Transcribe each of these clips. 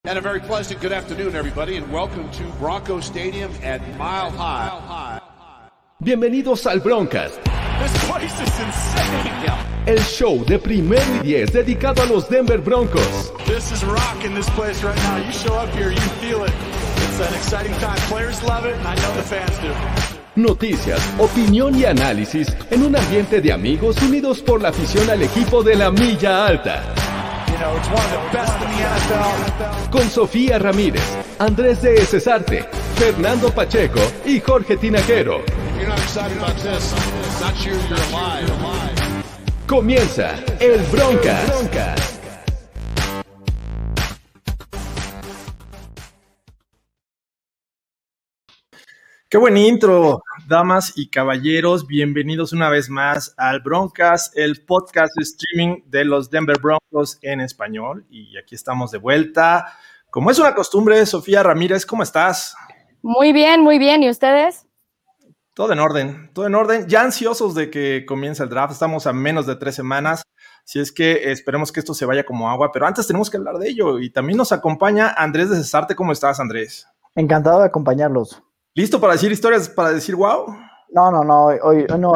And a very pleasant good afternoon, everybody, and welcome to Bronco Stadium at Mile High. Bienvenidos al Broncast. This place is insane. El show de primero y 10 dedicado a los Denver Broncos. This is rocking this place right now. You show up here, you feel it. It's an exciting time. Players love it, and I know the fans do. Noticias, opinión y análisis en un ambiente de amigos unidos por la afición al equipo de la milla alta. It's one of the best in the NFL. Con Sofía Ramírez, Andrés de Cesarte, Fernando Pacheco y Jorge Tinajero. If you're not excited about this, not sure you're alive. Comienza el Broncast. Qué buen intro, damas y caballeros. Bienvenidos una vez más al Broncast, el podcast de streaming de los Denver Broncos en español. Y aquí estamos de vuelta. Como es una costumbre, Sofía Ramírez, ¿cómo estás? Muy bien, muy bien. ¿Y ustedes? Todo en orden, todo en orden. Ya ansiosos de que comience el draft. Estamos a menos de 3 semanas. Así es que esperemos que esto se vaya como agua. Pero antes tenemos que hablar de ello. Y también nos acompaña Andrés de Cesarte. ¿Cómo estás, Andrés? Encantado de acompañarlos. ¿Listo para decir historias, para decir wow? No, hoy no.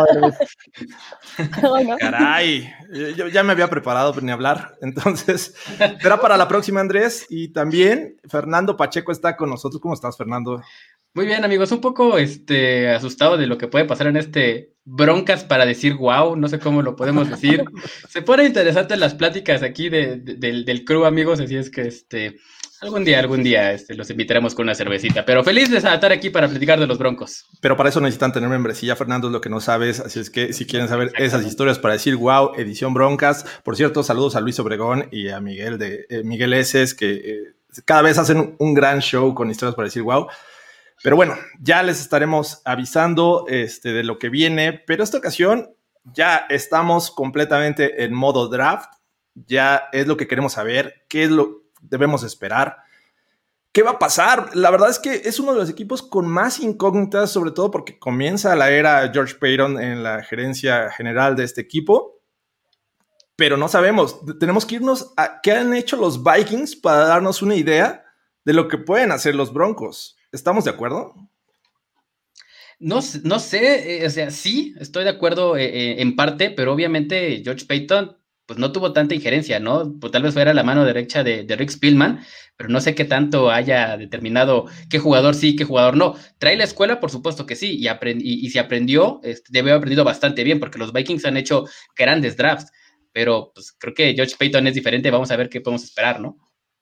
Caray, yo ya me había preparado para ni hablar, entonces será para la próxima, Andrés. Y también Fernando Pacheco está con nosotros. ¿Cómo estás, Fernando? Muy bien, amigos, un poco asustado de lo que puede pasar en este Broncas para decir wow, no sé cómo lo podemos decir. Se ponen interesantes las pláticas aquí del crew, amigos, así es que algún día los invitaremos con una cervecita, pero feliz de estar aquí para platicar de los Broncos. Pero para eso necesitan tener membresía, Fernando, es lo que no sabes, así es que si quieren saber esas historias para decir wow, edición Broncas. Por cierto, saludos a Luis Obregón y a Miguel Eses, que cada vez hacen un gran show con historias para decir wow. Pero bueno, ya les estaremos avisando de lo que viene, pero esta ocasión ya estamos completamente en modo draft, ya es lo que queremos saber, qué es lo debemos esperar, qué va a pasar. La verdad es que es uno de los equipos con más incógnitas, sobre todo porque comienza la era George Paton en la gerencia general de este equipo, pero no sabemos, tenemos que irnos a qué han hecho los Vikings para darnos una idea de lo que pueden hacer los Broncos. ¿Estamos de acuerdo? No sé, sí, estoy de acuerdo en parte, pero obviamente George Paton pues no tuvo tanta injerencia, ¿no? Pues tal vez fuera la mano derecha de Rick Spielman, pero no sé qué tanto haya determinado qué jugador sí, qué jugador no. Trae la escuela, por supuesto que sí, y si aprendió, debe haber aprendido bastante bien, porque los Vikings han hecho grandes drafts, pero pues creo que George Paton es diferente, vamos a ver qué podemos esperar, ¿no?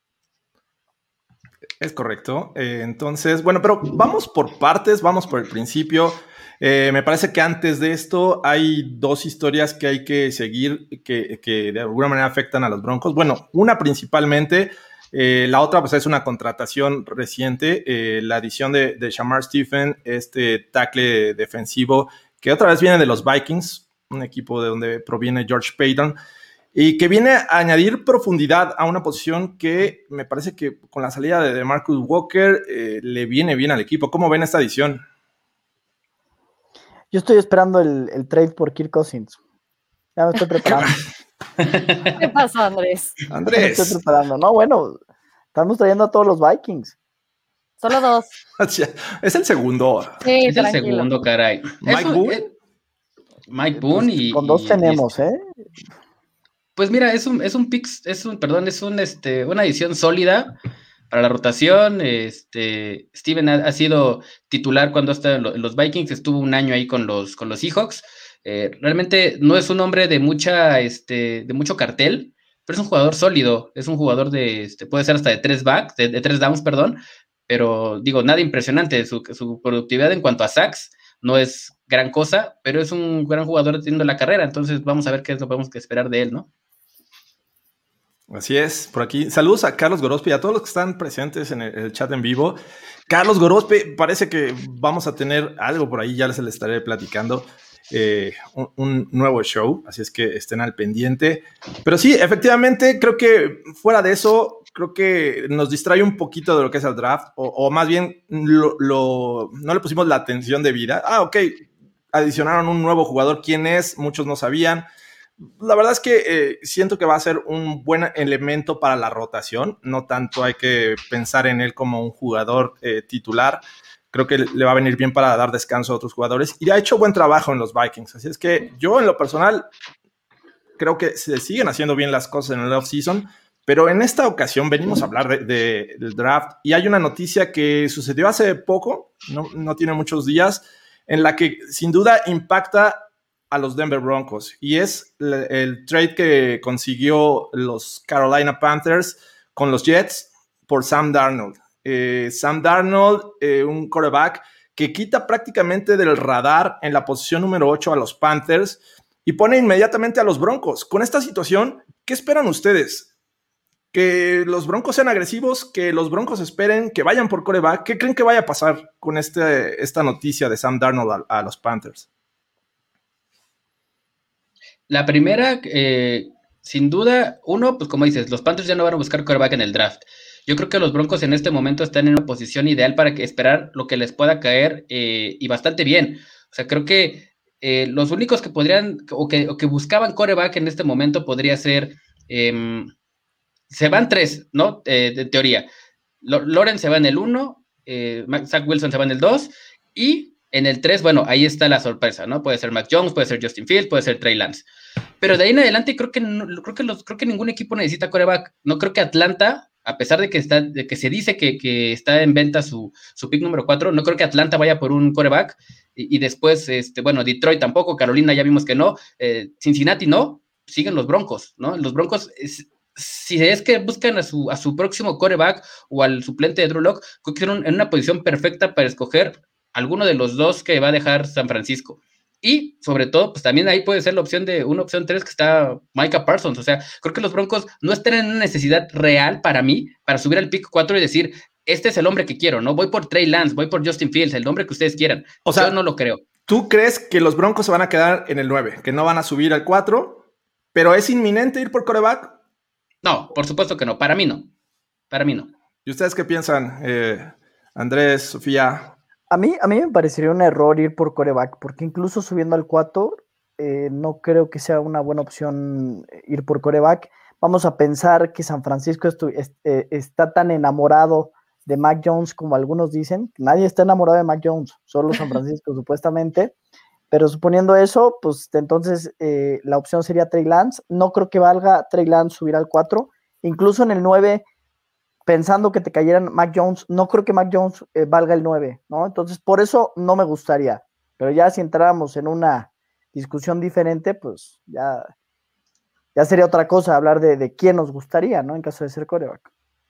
Es correcto. Entonces, bueno, pero vamos por partes, vamos por el principio. Me parece que antes de esto hay 2 historias que hay que seguir que de alguna manera afectan a los Broncos. Bueno, una principalmente, la otra pues es una contratación reciente, la adición de Shamar Stephen, tackle defensivo, que otra vez viene de los Vikings, un equipo de donde proviene George Paton, y que viene a añadir profundidad a una posición que me parece que con la salida de Marcus Walker le viene bien al equipo. ¿Cómo ven esta adición? Yo estoy esperando el trade por Kirk Cousins. Ya me estoy preparando. ¿Qué pasó, Andrés? Me estoy preparando. No, bueno, estamos trayendo a todos los Vikings. Solo 2. Es el segundo. Sí, es tranquilo. el segundo, caray. Mike Boone pues, con 2 tenemos, Pues mira, es una adición sólida para la rotación. Steven ha sido titular cuando está en los Vikings, estuvo un año ahí con los Seahawks. Realmente no es un hombre de mucho cartel, pero es un jugador sólido, es un jugador puede ser hasta de 3 downs, perdón, pero digo, nada impresionante. Su productividad en cuanto a sacks no es gran cosa, pero es un gran jugador teniendo la carrera, entonces vamos a ver qué es lo que podemos esperar de él, ¿no? Así es, por aquí. Saludos a Carlos Gorospe y a todos los que están presentes en el chat en vivo. Carlos Gorospe, parece que vamos a tener algo por ahí, ya les estaré platicando, un nuevo show, así es que estén al pendiente. Pero sí, efectivamente, creo que fuera de eso, creo que nos distrae un poquito de lo que es el draft, o más bien no le pusimos la atención debida. Ok, adicionaron un nuevo jugador, ¿quién es? Muchos no sabían. La verdad es que siento que va a ser un buen elemento para la rotación. No tanto hay que pensar en él como un jugador titular. Creo que le va a venir bien para dar descanso a otros jugadores. Y ha hecho buen trabajo en los Vikings. Así es que yo, en lo personal, creo que se siguen haciendo bien las cosas en el off-season. Pero en esta ocasión venimos a hablar del draft. Y hay una noticia que sucedió hace poco, no tiene muchos días, en la que sin duda impacta a los Denver Broncos, y es el trade que consiguió los Carolina Panthers con los Jets por Sam Darnold. Sam Darnold, un quarterback que quita prácticamente del radar en la posición número 8 a los Panthers y pone inmediatamente a los Broncos. Con esta situación, ¿qué esperan ustedes? ¿Que los Broncos sean agresivos? ¿Que los Broncos esperen? ¿Que vayan por quarterback? ¿Qué creen que vaya a pasar con esta noticia de Sam Darnold a los Panthers? La primera, sin duda, pues como dices, los Panthers ya no van a buscar quarterback en el draft. Yo creo que los Broncos en este momento están en una posición ideal para esperar lo que les pueda caer y bastante bien. O sea, creo que los únicos que podrían o que buscaban quarterback en este momento podría ser, se van 3, ¿no? De teoría. Lawrence se va en el 1, Zach Wilson se va en el 2 y en el 3, bueno, ahí está la sorpresa, ¿no? Puede ser Mac Jones, puede ser Justin Fields, puede ser Trey Lance. Pero de ahí en adelante creo que ningún equipo necesita quarterback. No creo que Atlanta, a pesar de que se dice que está en venta su pick número 4, no creo que Atlanta vaya por un quarterback. Y después, bueno, Detroit tampoco, Carolina ya vimos que no, Cincinnati no, siguen los Broncos, ¿no? Los Broncos, si es que buscan a su próximo quarterback o al suplente de Drew Lock, creo que están en una posición perfecta para escoger alguno de los dos que va a dejar San Francisco. Y sobre todo, pues también ahí puede ser una opción 3 que está Micah Parsons. O sea, creo que los Broncos no están en una necesidad real para mí, para subir al pick 4 y decir, este es el hombre que quiero, ¿no? Voy por Trey Lance, voy por Justin Fields, el nombre que ustedes quieran. O sea, yo no lo creo. ¿Tú crees que los Broncos se van a quedar en el 9, que no van a subir al 4, pero es inminente ir por quarterback? No, por supuesto que no. Para mí no. ¿Y ustedes qué piensan, Andrés, Sofía? A mí me parecería un error ir por quarterback, porque incluso subiendo al 4, no creo que sea una buena opción ir por quarterback. Vamos a pensar que San Francisco está tan enamorado de Mac Jones como algunos dicen. Nadie está enamorado de Mac Jones, solo San Francisco supuestamente. Pero suponiendo eso, pues entonces la opción sería Trey Lance. No creo que valga Trey Lance subir al 4. Incluso en el 9... pensando que te cayeran Mac Jones, no creo que Mac Jones valga el 9, ¿no? Entonces, por eso no me gustaría. Pero ya si entráramos en una discusión diferente, pues ya sería otra cosa hablar de quién nos gustaría, ¿no? En caso de ser quarterback.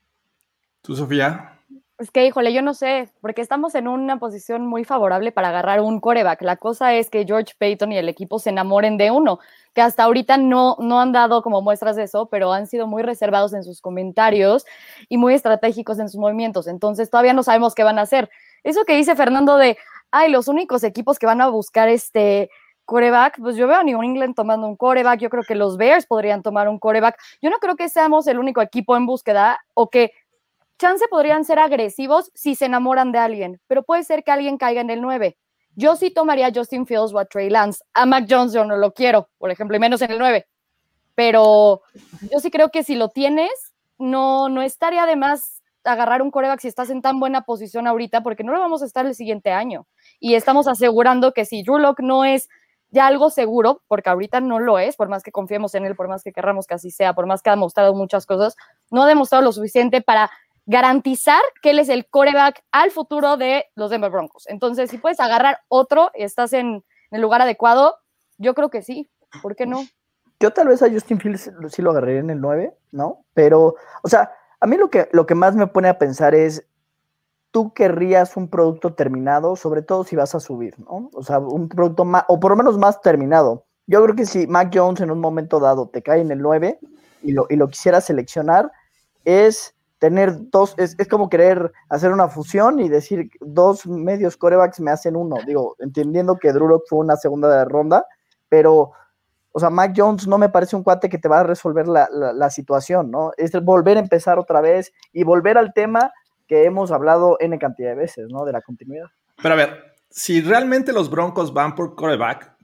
¿Tú, Sofía? Es que, híjole, yo no sé, porque estamos en una posición muy favorable para agarrar un quarterback. La cosa es que George Paton y el equipo se enamoren de uno, que hasta ahorita no han dado como muestras de eso, pero han sido muy reservados en sus comentarios y muy estratégicos en sus movimientos. Entonces, todavía no sabemos qué van a hacer. Eso que dice Fernando de, los únicos equipos que van a buscar quarterback, pues yo veo a New England tomando un quarterback, yo creo que los Bears podrían tomar un quarterback. Yo no creo que seamos el único equipo en búsqueda o que chance podrían ser agresivos si se enamoran de alguien, pero puede ser que alguien caiga en el 9. Yo sí tomaría a Justin Fields o a Trey Lance. A Mac Jones yo no lo quiero, por ejemplo, y menos en el 9. Pero yo sí creo que si lo tienes, no estaría de más agarrar un quarterback si estás en tan buena posición ahorita, porque no lo vamos a estar el siguiente año. Y estamos asegurando que si Drew Lock no es ya algo seguro, porque ahorita no lo es, por más que confiemos en él, por más que querramos que así sea, por más que ha demostrado muchas cosas, no ha demostrado lo suficiente para garantizar que él es el quarterback al futuro de los Denver Broncos. Entonces, si puedes agarrar otro y estás en el lugar adecuado, yo creo que sí. ¿Por qué no? Yo tal vez a Justin Fields sí lo agarraría en el 9, ¿no? Pero, o sea, a mí lo que más me pone a pensar es, tú querrías un producto terminado, sobre todo si vas a subir, ¿no? O sea, un producto más, o por lo menos más terminado. Yo creo que si Mac Jones en un momento dado te cae en el 9 y lo quisieras seleccionar, es tener dos, es como querer hacer una fusión y decir 2 medios quarterbacks me hacen uno. Digo, entendiendo que Drew Lock fue una segunda ronda, pero, o sea, Mac Jones no me parece un cuate que te va a resolver la situación, ¿no? Es volver a empezar otra vez y volver al tema que hemos hablado N cantidad de veces, ¿no? De la continuidad. Pero a ver, si realmente los Broncos van por quarterback,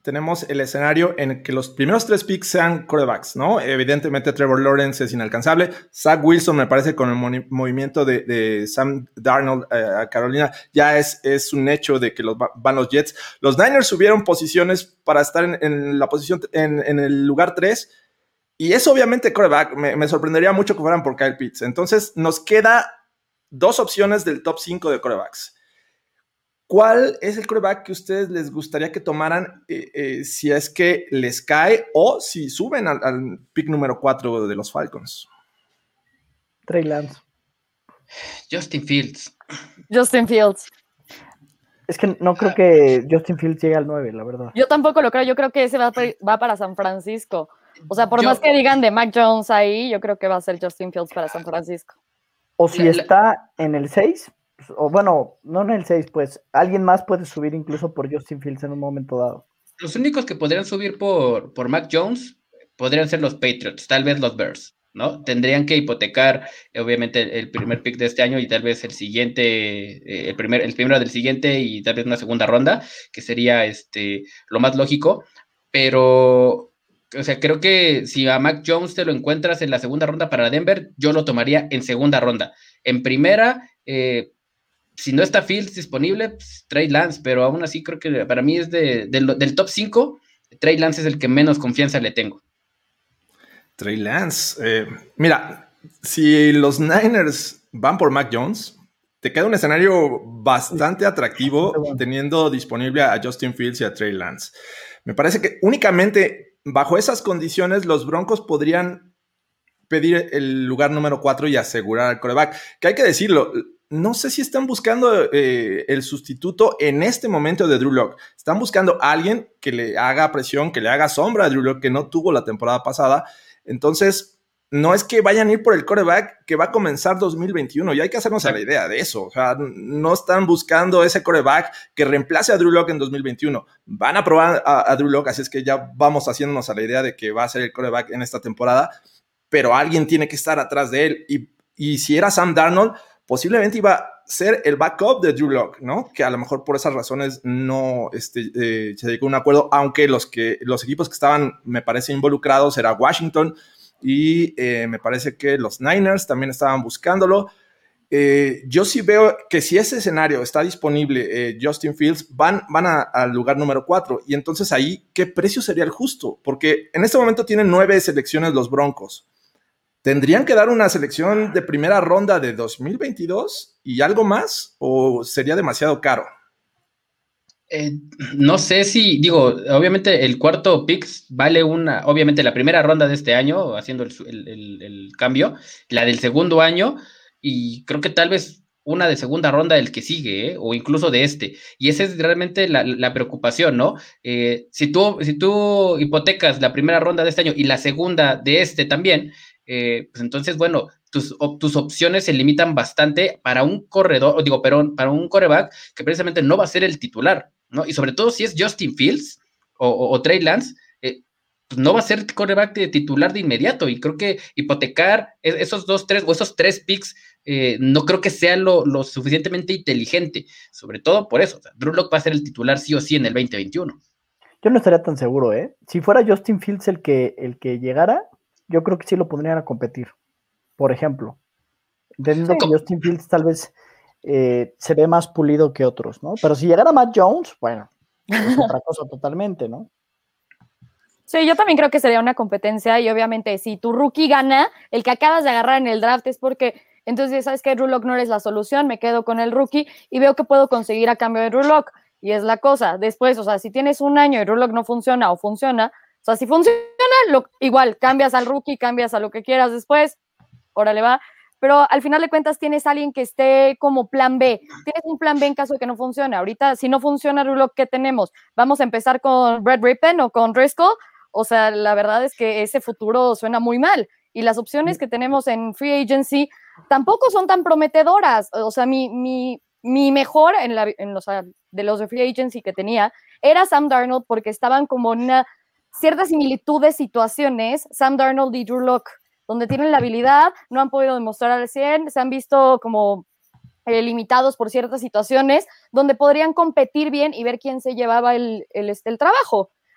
tenemos el escenario en que los primeros 3 picks sean quarterbacks, ¿no? Evidentemente Trevor Lawrence es inalcanzable. Zach Wilson, me parece, con el movimiento de Sam Darnold a Carolina, ya es un hecho de que van los Jets. Los Niners subieron posiciones para estar en la posición, en el lugar 3, y eso obviamente quarterback, me sorprendería mucho que fueran por Kyle Pitts. Entonces nos queda 2 opciones del top 5 de quarterbacks. ¿Cuál es el quarterback que a ustedes les gustaría que tomaran si es que les cae o si suben al pick número 4 de los Falcons? Trey Lance. Justin Fields. Es que no creo que Justin Fields llegue al 9, la verdad. Yo tampoco lo creo. Yo creo que ese va para San Francisco. O sea, por más que digan de Mac Jones ahí, yo creo que va a ser Justin Fields para San Francisco. O si está en el 6, o bueno, no en el 6, pues alguien más puede subir incluso por Justin Fields en un momento dado. Los únicos que podrían subir por Mac Jones podrían ser los Patriots, tal vez los Bears, ¿no? Tendrían que hipotecar, obviamente, el primer pick de este año y tal vez el siguiente, el primero del siguiente y tal vez una segunda ronda, que sería lo más lógico, pero... O sea, creo que si a Mac Jones te lo encuentras en la segunda ronda para Denver, yo lo tomaría en segunda ronda. En primera, si no está Fields disponible, pues, Trey Lance, pero aún así creo que para mí es del top 5, Trey Lance es el que menos confianza le tengo. Trey Lance. Mira, si los Niners van por Mac Jones, te queda un escenario bastante atractivo teniendo disponible a Justin Fields y a Trey Lance. Me parece que únicamente bajo esas condiciones los Broncos podrían pedir el lugar número 4 y asegurar al quarterback. Que hay que decirlo, no sé si están buscando el sustituto en este momento de Drew Lock. Están buscando a alguien que le haga presión, que le haga sombra a Drew Lock, que no tuvo la temporada pasada. Entonces, no es que vayan a ir por el quarterback que va a comenzar 2021, y hay que hacernos a la idea de eso. O sea, no están buscando ese quarterback que reemplace a Drew Lock en 2021. Van a probar a Drew Lock, así es que ya vamos haciéndonos a la idea de que va a ser el quarterback en esta temporada, pero alguien tiene que estar atrás de él. Y si era Sam Darnold, posiblemente iba a ser el backup de Drew Lock, ¿no? Que a lo mejor por esas razones no se llegó a un acuerdo, aunque los equipos que estaban, me parece, involucrados era Washington, y me parece que los Niners también estaban buscándolo. Yo sí veo que si ese escenario está disponible, Justin Fields, van al lugar número 4, y entonces ahí, ¿qué precio sería el justo? Porque en este momento tienen 9 selecciones los Broncos. ¿Tendrían que dar una selección de primera ronda de 2022 y algo más? ¿O sería demasiado caro? No sé si, obviamente el cuarto pick vale obviamente la primera ronda de este año, haciendo el cambio, la del segundo año, y creo que tal vez una de segunda ronda del que sigue, o incluso de este. Y esa es realmente la preocupación, ¿no? Si tú hipotecas la primera ronda de este año y la segunda de este también, pues entonces, bueno, tus opciones se limitan bastante para un corredor, para un quarterback que precisamente no va a ser el titular, ¿no? Y sobre todo si es Justin Fields o Trey Lance, pues no va a ser quarterback de titular de inmediato, y creo que hipotecar esos 3 picks no creo que sea lo suficientemente inteligente, sobre todo por eso. O sea, Drew Lock va a ser el titular sí o sí en el 2021. Yo no estaría tan seguro, ¿eh? Si fuera Justin Fields el que llegara, yo creo que sí lo pondrían a competir, por ejemplo. Entendiendo que Justin Fields tal vez se ve más pulido que otros, ¿no? Pero si llegara Matt Jones, bueno, es otra cosa totalmente, ¿no? Sí, yo también creo que sería una competencia, y obviamente si tu rookie gana, el que acabas de agarrar en el draft es porque entonces, ¿sabes qué? Drew Lock no eres la solución, me quedo con el rookie y veo que puedo conseguir a cambio de Drew Lock, y es la cosa. Después, o sea, si tienes un año y Drew Lock no funciona o funciona, o sea, si funciona, igual, cambias al rookie, cambias a lo que quieras después, órale va, pero al final de cuentas tienes a alguien que esté como plan B, tienes un plan B en caso de que no funcione. Ahorita, si no funciona Drew Lock, ¿qué tenemos? ¿Vamos a empezar con Brett Rypien o con Driscoll? O sea, la verdad es que ese futuro suena muy mal, y las opciones que tenemos en Free Agency tampoco son tan prometedoras. O sea, mi mejor de los de Free Agency que tenía era Sam Darnold, porque estaban como en una cierta similitud de situaciones, Sam Darnold y Drew Lock, donde tienen la habilidad, no han podido demostrar al 100, se han visto como limitados por ciertas situaciones, donde podrían competir bien y ver quién se llevaba el trabajo.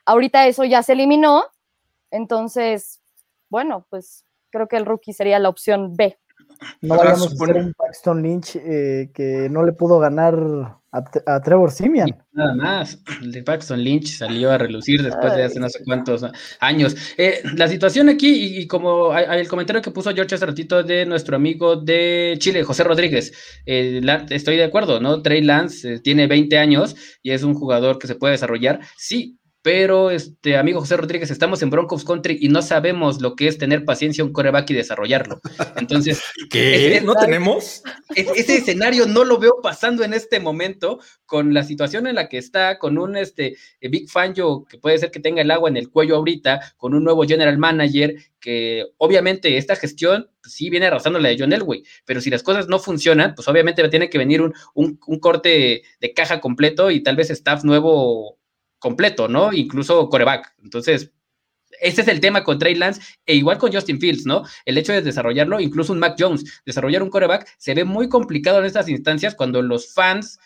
Ahorita eso ya se eliminó, entonces, bueno, pues creo que el rookie sería la opción B. No vayamos a hacer un Paxton Lynch que no le pudo ganar a Trevor Siemian. Nada más, el de Paxton Lynch salió a relucir después de hace no sé cuántos años. La situación aquí, y como el comentario que puso George hace ratito de nuestro amigo de Chile, José Rodríguez, estoy de acuerdo, ¿no? Trey Lance tiene 20 años y es un jugador que se puede desarrollar, sí, pero amigo José Rodríguez, estamos en Broncos Country y no sabemos lo que es tener paciencia a un quarterback y desarrollarlo. Entonces, ¿qué? ¿No tenemos? Ese escenario no lo veo pasando en este momento, con la situación en la que está, con un Big Fangio que puede ser que tenga el agua en el cuello ahorita, con un nuevo general manager, que obviamente esta gestión pues, sí viene arrasando la de John Elway, pero si las cosas no funcionan, pues obviamente tiene que venir un corte de caja completo y tal vez staff nuevo completo, ¿no? Incluso quarterback. Entonces, ese es el tema con Trey Lance, e igual con Justin Fields, ¿no? El hecho de desarrollarlo, incluso un Mac Jones, desarrollar un quarterback, se ve muy complicado en estas instancias cuando los fans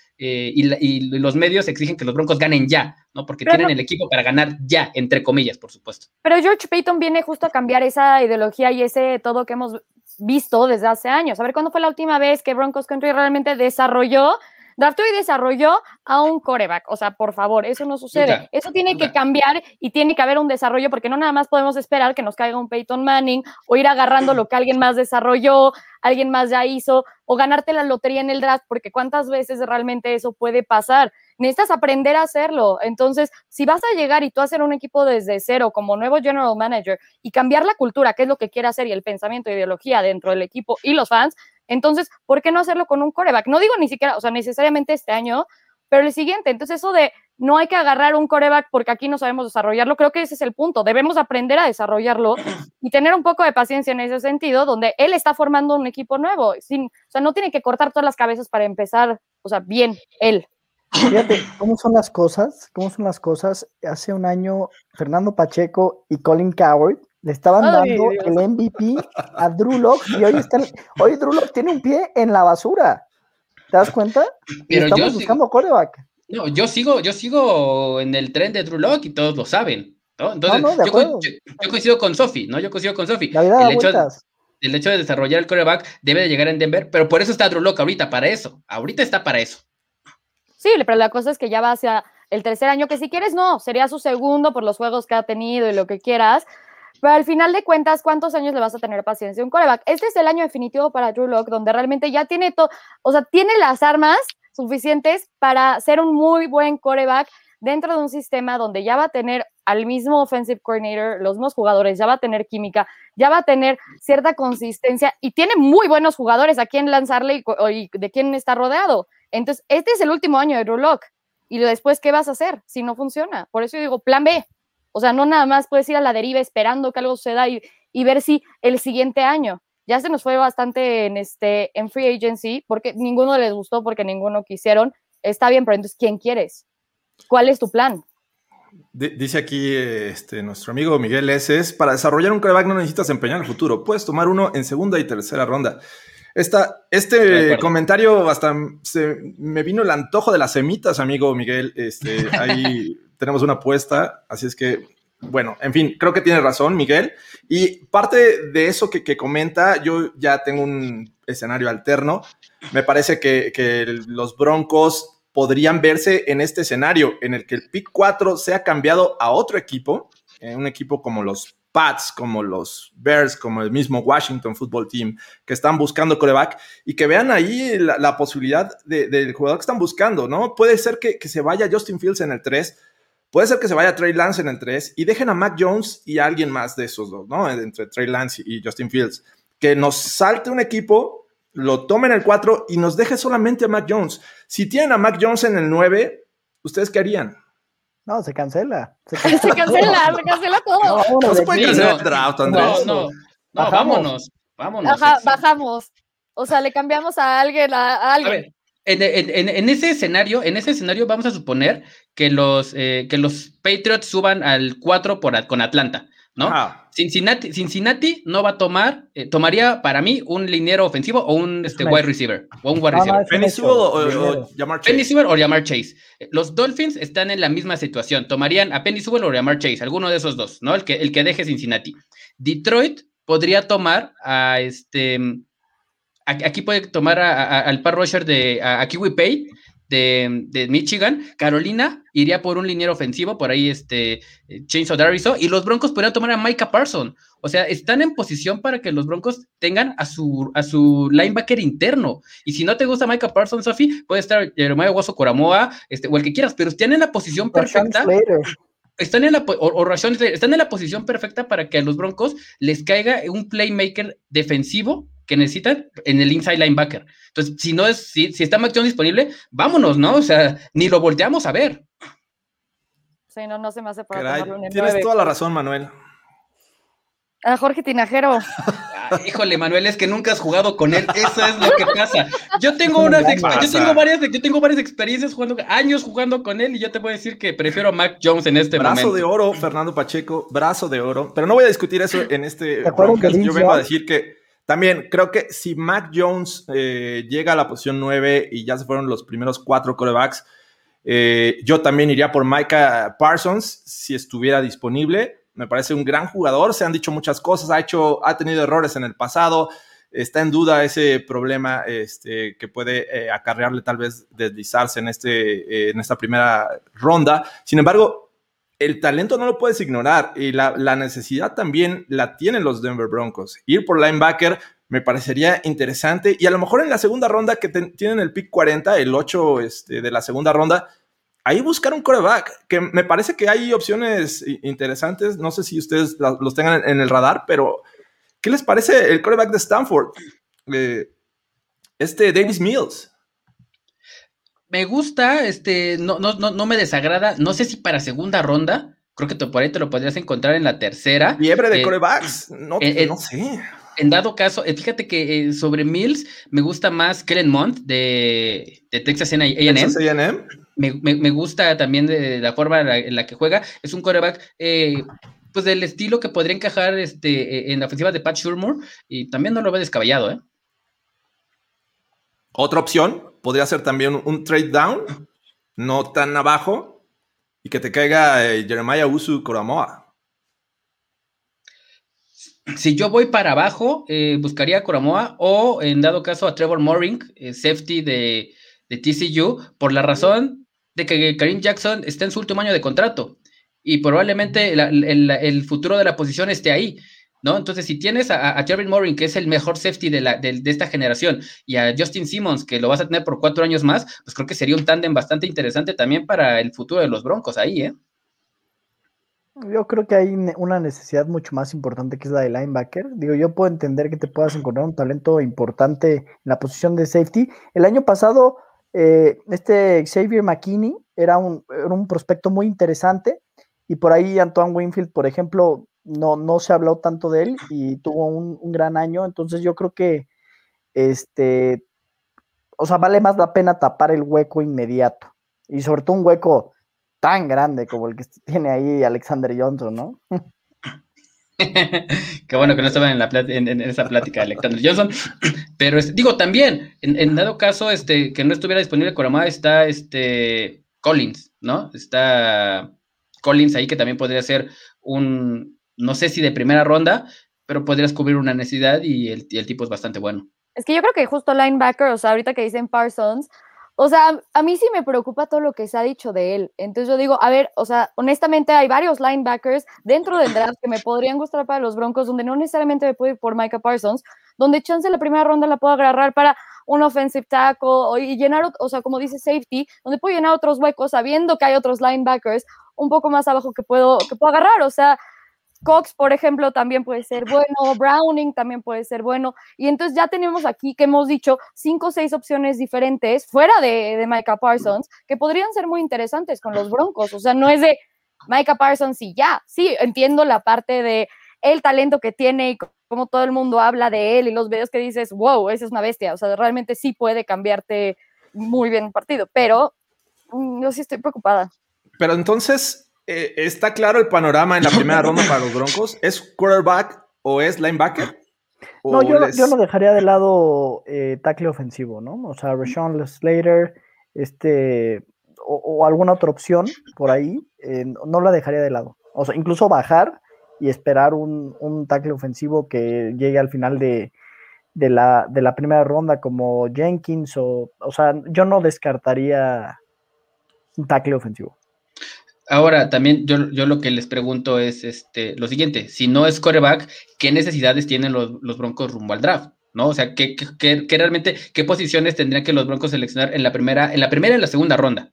y los medios exigen que los Broncos ganen ya, ¿no? Porque tienen el equipo para ganar ya, entre comillas, por supuesto. Pero George Paton viene justo a cambiar esa ideología y ese todo que hemos visto desde hace años. A ver, ¿cuándo fue la última vez que Broncos Country realmente draftó y desarrolló a un quarterback? O sea, por favor, eso no sucede. Eso tiene que cambiar y tiene que haber un desarrollo, porque no nada más podemos esperar que nos caiga un Peyton Manning o ir agarrando lo que alguien más desarrolló, alguien más ya hizo, o ganarte la lotería en el draft, porque ¿cuántas veces realmente eso puede pasar? Necesitas aprender a hacerlo. Entonces, si vas a llegar y tú hacer un equipo desde cero como nuevo general manager y cambiar la cultura, que es lo que quiere hacer, y el pensamiento, ideología dentro del equipo y los fans, entonces, ¿por qué no hacerlo con un quarterback? No digo ni siquiera, o sea, necesariamente este año, pero el siguiente. Entonces, eso de no hay que agarrar un quarterback porque aquí no sabemos desarrollarlo, creo que ese es el punto. Debemos aprender a desarrollarlo y tener un poco de paciencia en ese sentido, donde él está formando un equipo nuevo. O sea, no tiene que cortar todas las cabezas para empezar, o sea, bien, él. Fíjate, ¿cómo son las cosas? Hace un año, Fernando Pacheco y Colin Cowherd le estaban dando el MVP a Drew Lock y hoy Drew Lock tiene un pie en la basura. ¿Te das cuenta? Pero estamos buscando quarterback. No, yo sigo en el tren de Drew Lock y todos lo saben, ¿no? Entonces, yo coincido con Sofi, ¿no? La vida da vueltas. El hecho de desarrollar el quarterback debe de llegar en Denver, pero por eso está Drew Lock ahorita, para eso. Ahorita está para eso. Sí, pero la cosa es que ya va hacia el tercer año, que si quieres no, sería su segundo por los juegos que ha tenido y lo que quieras, pero al final de cuentas, ¿cuántos años le vas a tener paciencia a un quarterback? Este es el año definitivo para Drew Lock, donde realmente ya tiene todo, o sea, tiene las armas suficientes para ser un muy buen quarterback dentro de un sistema donde ya va a tener al mismo offensive coordinator, los mismos jugadores, ya va a tener química, ya va a tener cierta consistencia y tiene muy buenos jugadores a quien lanzarle y de quién está rodeado. Entonces, este es el último año de Drew Lock. Y después, ¿qué vas a hacer si no funciona? Por eso yo digo, plan B. O sea, no nada más puedes ir a la deriva esperando que algo suceda y ver si el siguiente año. Ya se nos fue bastante en free agency, porque ninguno les gustó, porque ninguno quisieron. Está bien, pero entonces, ¿quién quieres? ¿Cuál es tu plan? Dice aquí nuestro amigo Miguel S. Para desarrollar un quarterback no necesitas empeñar el futuro. Puedes tomar uno en segunda y tercera ronda. Comentario hasta me vino el antojo de las semitas, amigo Miguel. Ahí tenemos una apuesta, así es que, bueno, en fin, creo que tiene razón, Miguel. Y parte de eso que comenta, yo ya tengo un escenario alterno. Me parece que los Broncos podrían verse en este escenario, en el que el pick 4 sea cambiado a otro equipo, un equipo como los Pats, como los Bears, como el mismo Washington Football Team, que están buscando quarterback y que vean ahí la posibilidad del jugador que están buscando, ¿no? Puede ser que se vaya Justin Fields en el 3, puede ser que se vaya Trey Lance en el 3 y dejen a Mac Jones y a alguien más de esos dos, ¿no? Entre Trey Lance y Justin Fields. Que nos salte un equipo, lo tomen el 4 y nos deje solamente a Mac Jones. Si tienen a Mac Jones en el 9, ¿ustedes qué harían? No, se cancela. Se cancela todo. No se puede cancelar el draft, Andrés. No, vámonos. Ajá, bajamos. O sea, le cambiamos a alguien. A alguien. A ver, en ese escenario vamos a suponer que los Patriots suban al 4 con Atlanta, ¿no? Cincinnati no va a tomaría para mí un liniero ofensivo o un wide receiver, o un wide receiver. Penny Sewell o Ja'Marr Chase. Penny Sewell o Ja'Marr Chase. Los Dolphins están en la misma situación, tomarían a Penny Sewell o Ja'Marr Chase, alguno de esos dos, ¿no? El que deje Cincinnati. Detroit podría tomar aquí puede tomar al pass rusher a Kiwi Pay de Michigan. Carolina iría por un liniero ofensivo, por ahí Chainsaw Darrisaw, y los Broncos podrían tomar a Micah Parsons. O sea, están en posición para que los Broncos tengan a su linebacker interno. Y si no te gusta Micah Parsons, Sofi, puede estar Jeremiah Owusu-Koramoah, o el que quieras, pero están en la posición perfecta. Están en la posición perfecta para que a los Broncos les caiga un playmaker defensivo que necesitan en el inside linebacker. Entonces, si está Mac Jones disponible, vámonos, ¿no? O sea, ni lo volteamos a ver. Sí, no se me hace para Caray, tomarlo en el tienes 9. toda la razón, Manuel. A Jorge Tinajero. Híjole, Manuel, es que nunca has jugado con él. Eso es lo que pasa. Yo tengo varias experiencias años jugando con él, y yo te voy a decir que prefiero a Mac Jones en este momento. Brazo de oro, Fernando Pacheco, brazo de oro. Pero no voy a discutir eso en este podcast. Yo vengo a decir que también creo que si Mac Jones llega a la posición 9 y ya se fueron los primeros 4 quarterbacks, yo también iría por Micah Parsons si estuviera disponible. Me parece un gran jugador, se han dicho muchas cosas, ha tenido errores en el pasado, está en duda ese problema que puede acarrearle tal vez deslizarse en esta primera ronda. Sin embargo, el talento no lo puedes ignorar, y la necesidad también la tienen los Denver Broncos. Ir por linebacker me parecería interesante, y a lo mejor en la segunda ronda que tienen el pick 40, el 8 de la segunda ronda, ahí buscar un quarterback, que me parece que hay opciones interesantes. No sé si ustedes los tengan en el radar, pero ¿qué les parece el quarterback de Stanford? Davis Mills. Me gusta, no me desagrada. No sé si para segunda ronda, creo que por ahí te lo podrías encontrar en la tercera. Liebre de quarterbacks, no sé. En dado caso, fíjate que sobre Mills me gusta más Kellen Mond de Texas A&M. Texas A&M. Me gusta también de la forma en la que juega. Es un quarterback pues del estilo que podría encajar en la ofensiva de Pat Shurmur, y también no lo veo descabellado, ¿eh? Otra opción podría ser también un trade down, no tan abajo, y que te caiga Jeremiah Owusu-Koramoah. Si yo voy para abajo, buscaría a Koramoah, o en dado caso a Trevor Moring, safety de TCU, por la razón de que Kareem Jackson está en su último año de contrato, y probablemente el futuro de la posición esté ahí, ¿no? Entonces, si tienes a Trevor Moring, que es el mejor safety de esta generación, y a Justin Simmons, que lo vas a tener por 4 años más, pues creo que sería un tándem bastante interesante también para el futuro de los Broncos ahí, ¿eh? Yo creo que hay una necesidad mucho más importante, que es la de linebacker. Digo, yo puedo entender que te puedas encontrar un talento importante en la posición de safety. El año pasado, Xavier McKinney era un prospecto muy interesante, y por ahí Antoine Winfield, por ejemplo, no se habló tanto de él y tuvo un gran año. Entonces yo creo que vale más la pena tapar el hueco inmediato, y sobre todo un hueco tan grande como el que tiene ahí Alexander Johnson, ¿no? Qué bueno que no estaba en esa plática de Alexander Johnson, pero digo, también, en dado caso que no estuviera disponible Koramoah, está Collins, ¿no? Está Collins ahí, que también podría ser no sé si de primera ronda, pero podrías cubrir una necesidad, y el tipo es bastante bueno. Es que yo creo que justo linebacker, o sea, ahorita que dicen Parsons, o sea, a mí sí me preocupa todo lo que se ha dicho de él. Entonces yo digo, a ver, o sea, honestamente hay varios linebackers dentro del draft que me podrían gustar para los Broncos, donde no necesariamente me puedo ir por Micah Parsons, donde chance la primera ronda la puedo agarrar para un offensive tackle y llenar, o sea, como dice safety, donde puedo llenar otros huecos sabiendo que hay otros linebackers un poco más abajo que puedo agarrar. O sea, Cox, por ejemplo, también puede ser bueno, Browning también puede ser bueno, y entonces ya tenemos aquí, que hemos dicho, 5 o 6 opciones diferentes fuera de Micah Parsons, que podrían ser muy interesantes con los Broncos. O sea, no es de Micah Parsons y ya. Sí, entiendo la parte de el talento que tiene y como todo el mundo habla de él y los videos que dices, wow, esa es una bestia. O sea, realmente sí puede cambiarte muy bien el partido, pero yo sí estoy preocupada. Pero entonces, ¿Está claro el panorama en la primera ronda para los Broncos? ¿Es quarterback o es linebacker? No, yo no dejaría de lado tackle ofensivo, ¿no? O sea, Rashawn Slater, o alguna otra opción por ahí, no la dejaría de lado. O sea, incluso bajar y esperar un tackle ofensivo que llegue al final de la primera ronda como Jenkins o sea, yo no descartaría un tackle ofensivo. Ahora, también yo lo que les pregunto es lo siguiente, si no es quarterback, ¿qué necesidades tienen los Broncos rumbo al draft? ¿No? O sea, ¿qué realmente, qué posiciones tendrían que los Broncos seleccionar en la primera y en la segunda ronda?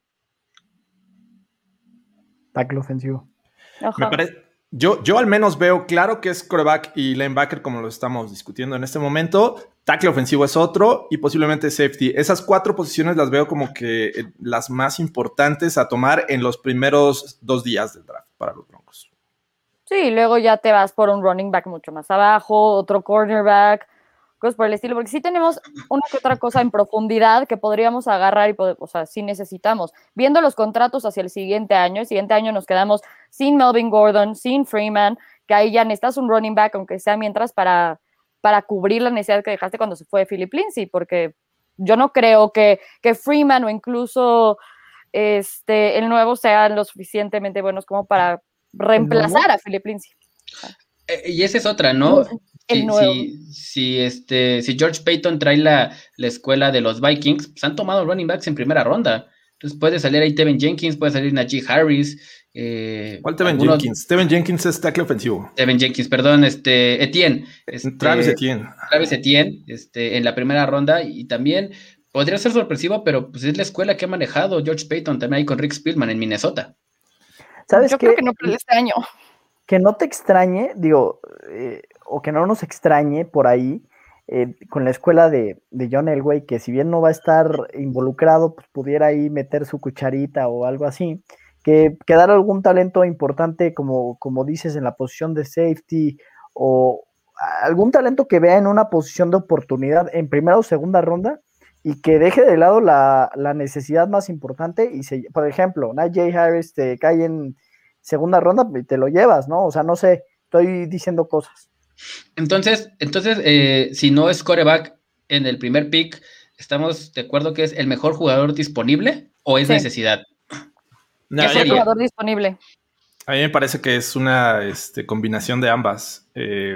Tackle ofensivo. Me parece, yo al menos veo claro que es quarterback y linebacker como lo estamos discutiendo en este momento. Tackle ofensivo es otro y posiblemente safety. Esas 4 posiciones las veo como que las más importantes a tomar en los primeros 2 días del draft para los Broncos. Sí, luego ya te vas por un running back mucho más abajo, otro cornerback, cosas por el estilo, porque sí tenemos una que otra cosa en profundidad que podríamos agarrar o sea, sí necesitamos. Viendo los contratos hacia el siguiente año nos quedamos sin Melvin Gordon, sin Freeman, que ahí ya necesitas un running back, aunque sea mientras para cubrir la necesidad que dejaste cuando se fue Philip Lindsay, porque yo no creo que Freeman o incluso el nuevo sean lo suficientemente buenos como para reemplazar a Philip Lindsay. Y esa es otra, ¿no? Si George Payton trae la escuela de los Vikings, pues han tomado running backs en primera ronda. Entonces puede salir ahí Tevin Jenkins, puede salir Najee Harris. ¿Cuál Tevin Jenkins? Tevin Jenkins es tackle ofensivo. Tevin Jenkins, perdón, Etienne. Travis Etienne. Travis Etienne, en la primera ronda, y también podría ser sorpresivo, pero pues es la escuela que ha manejado George Payton también ahí con Rick Spielman en Minnesota. ¿Sabes Yo creo que no para este año. Que no te extrañe, o que no nos extrañe por ahí, con la escuela de John Elway, que si bien no va a estar involucrado, pues pudiera ahí meter su cucharita o algo así, que dar algún talento importante, como dices, en la posición de safety, o algún talento que vea en una posición de oportunidad en primera o segunda ronda, y que deje de lado la necesidad más importante, y por ejemplo, Najee Harris te cae en segunda ronda y te lo llevas, ¿no? O sea, no sé, estoy diciendo cosas. Entonces, si no es quarterback en el primer pick, ¿estamos de acuerdo que es el mejor jugador disponible o es necesidad? No, es el jugador disponible. A mí me parece que es una combinación de ambas.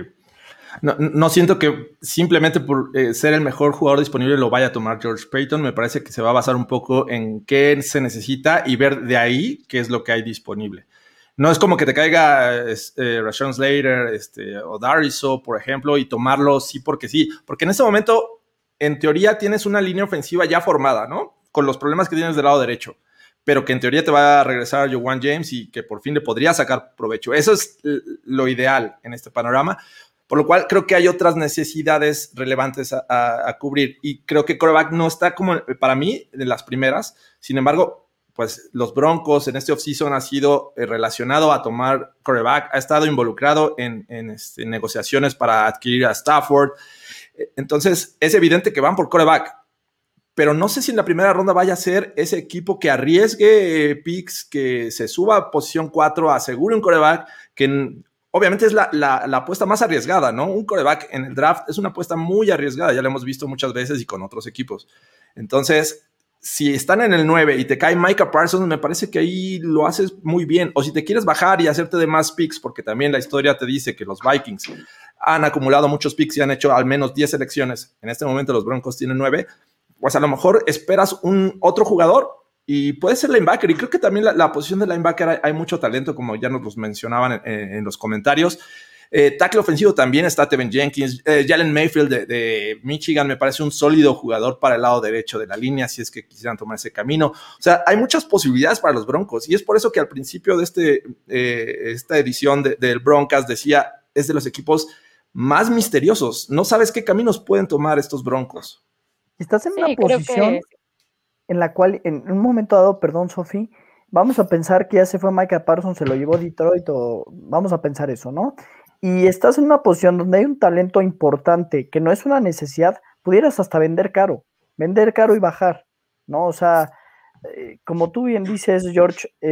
No siento que simplemente por ser el mejor jugador disponible lo vaya a tomar George Payton. Me parece que se va a basar un poco en qué se necesita y ver de ahí qué es lo que hay disponible. No es como que te caiga Rashawn Slater o Dariso, por ejemplo, y tomarlo sí porque sí. Porque en este momento, en teoría, tienes una línea ofensiva ya formada, ¿no? Con los problemas que tienes del lado derecho. Pero que en teoría te va a regresar Juwan James y que por fin le podría sacar provecho. Eso es lo ideal en este panorama. Por lo cual creo que hay otras necesidades relevantes a cubrir. Y creo que quarterback no está como, para mí, de las primeras. Sin embargo, pues los Broncos en este offseason ha sido relacionado a tomar quarterback, ha estado involucrado en negociaciones para adquirir a Stafford. Entonces, es evidente que van por quarterback, pero no sé si en la primera ronda vaya a ser ese equipo que arriesgue picks, que se suba a posición 4, asegure un quarterback, que obviamente es la apuesta más arriesgada, ¿no? Un quarterback en el draft es una apuesta muy arriesgada, ya lo hemos visto muchas veces y con otros equipos. Entonces, si están en el 9 y te cae Micah Parsons, me parece que ahí lo haces muy bien. O si te quieres bajar y hacerte de más picks, porque también la historia te dice que los Vikings han acumulado muchos picks y han hecho al menos 10 selecciones. En este momento los Broncos tienen 9. Pues a lo mejor esperas un otro jugador y puede ser linebacker. Y creo que también la posición de linebacker hay mucho talento, como ya nos los mencionaban en los comentarios. Tackle ofensivo también está Tevin Jenkins. Jalen Mayfield de Michigan me parece un sólido jugador para el lado derecho de la línea, si es que quisieran tomar ese camino. O sea, hay muchas posibilidades para los Broncos y es por eso que al principio de esta edición del Broncast decía, es de los equipos más misteriosos. No sabes qué caminos pueden tomar estos Broncos. Estás en una posición en la cual, en un momento dado, perdón, Sofi, vamos a pensar que ya se fue Micah Parsons, se lo llevó Detroit, o vamos a pensar eso, ¿no? Y estás en una posición donde hay un talento importante, que no es una necesidad, pudieras hasta vender caro y bajar, ¿no? O sea, como tú bien dices, George, es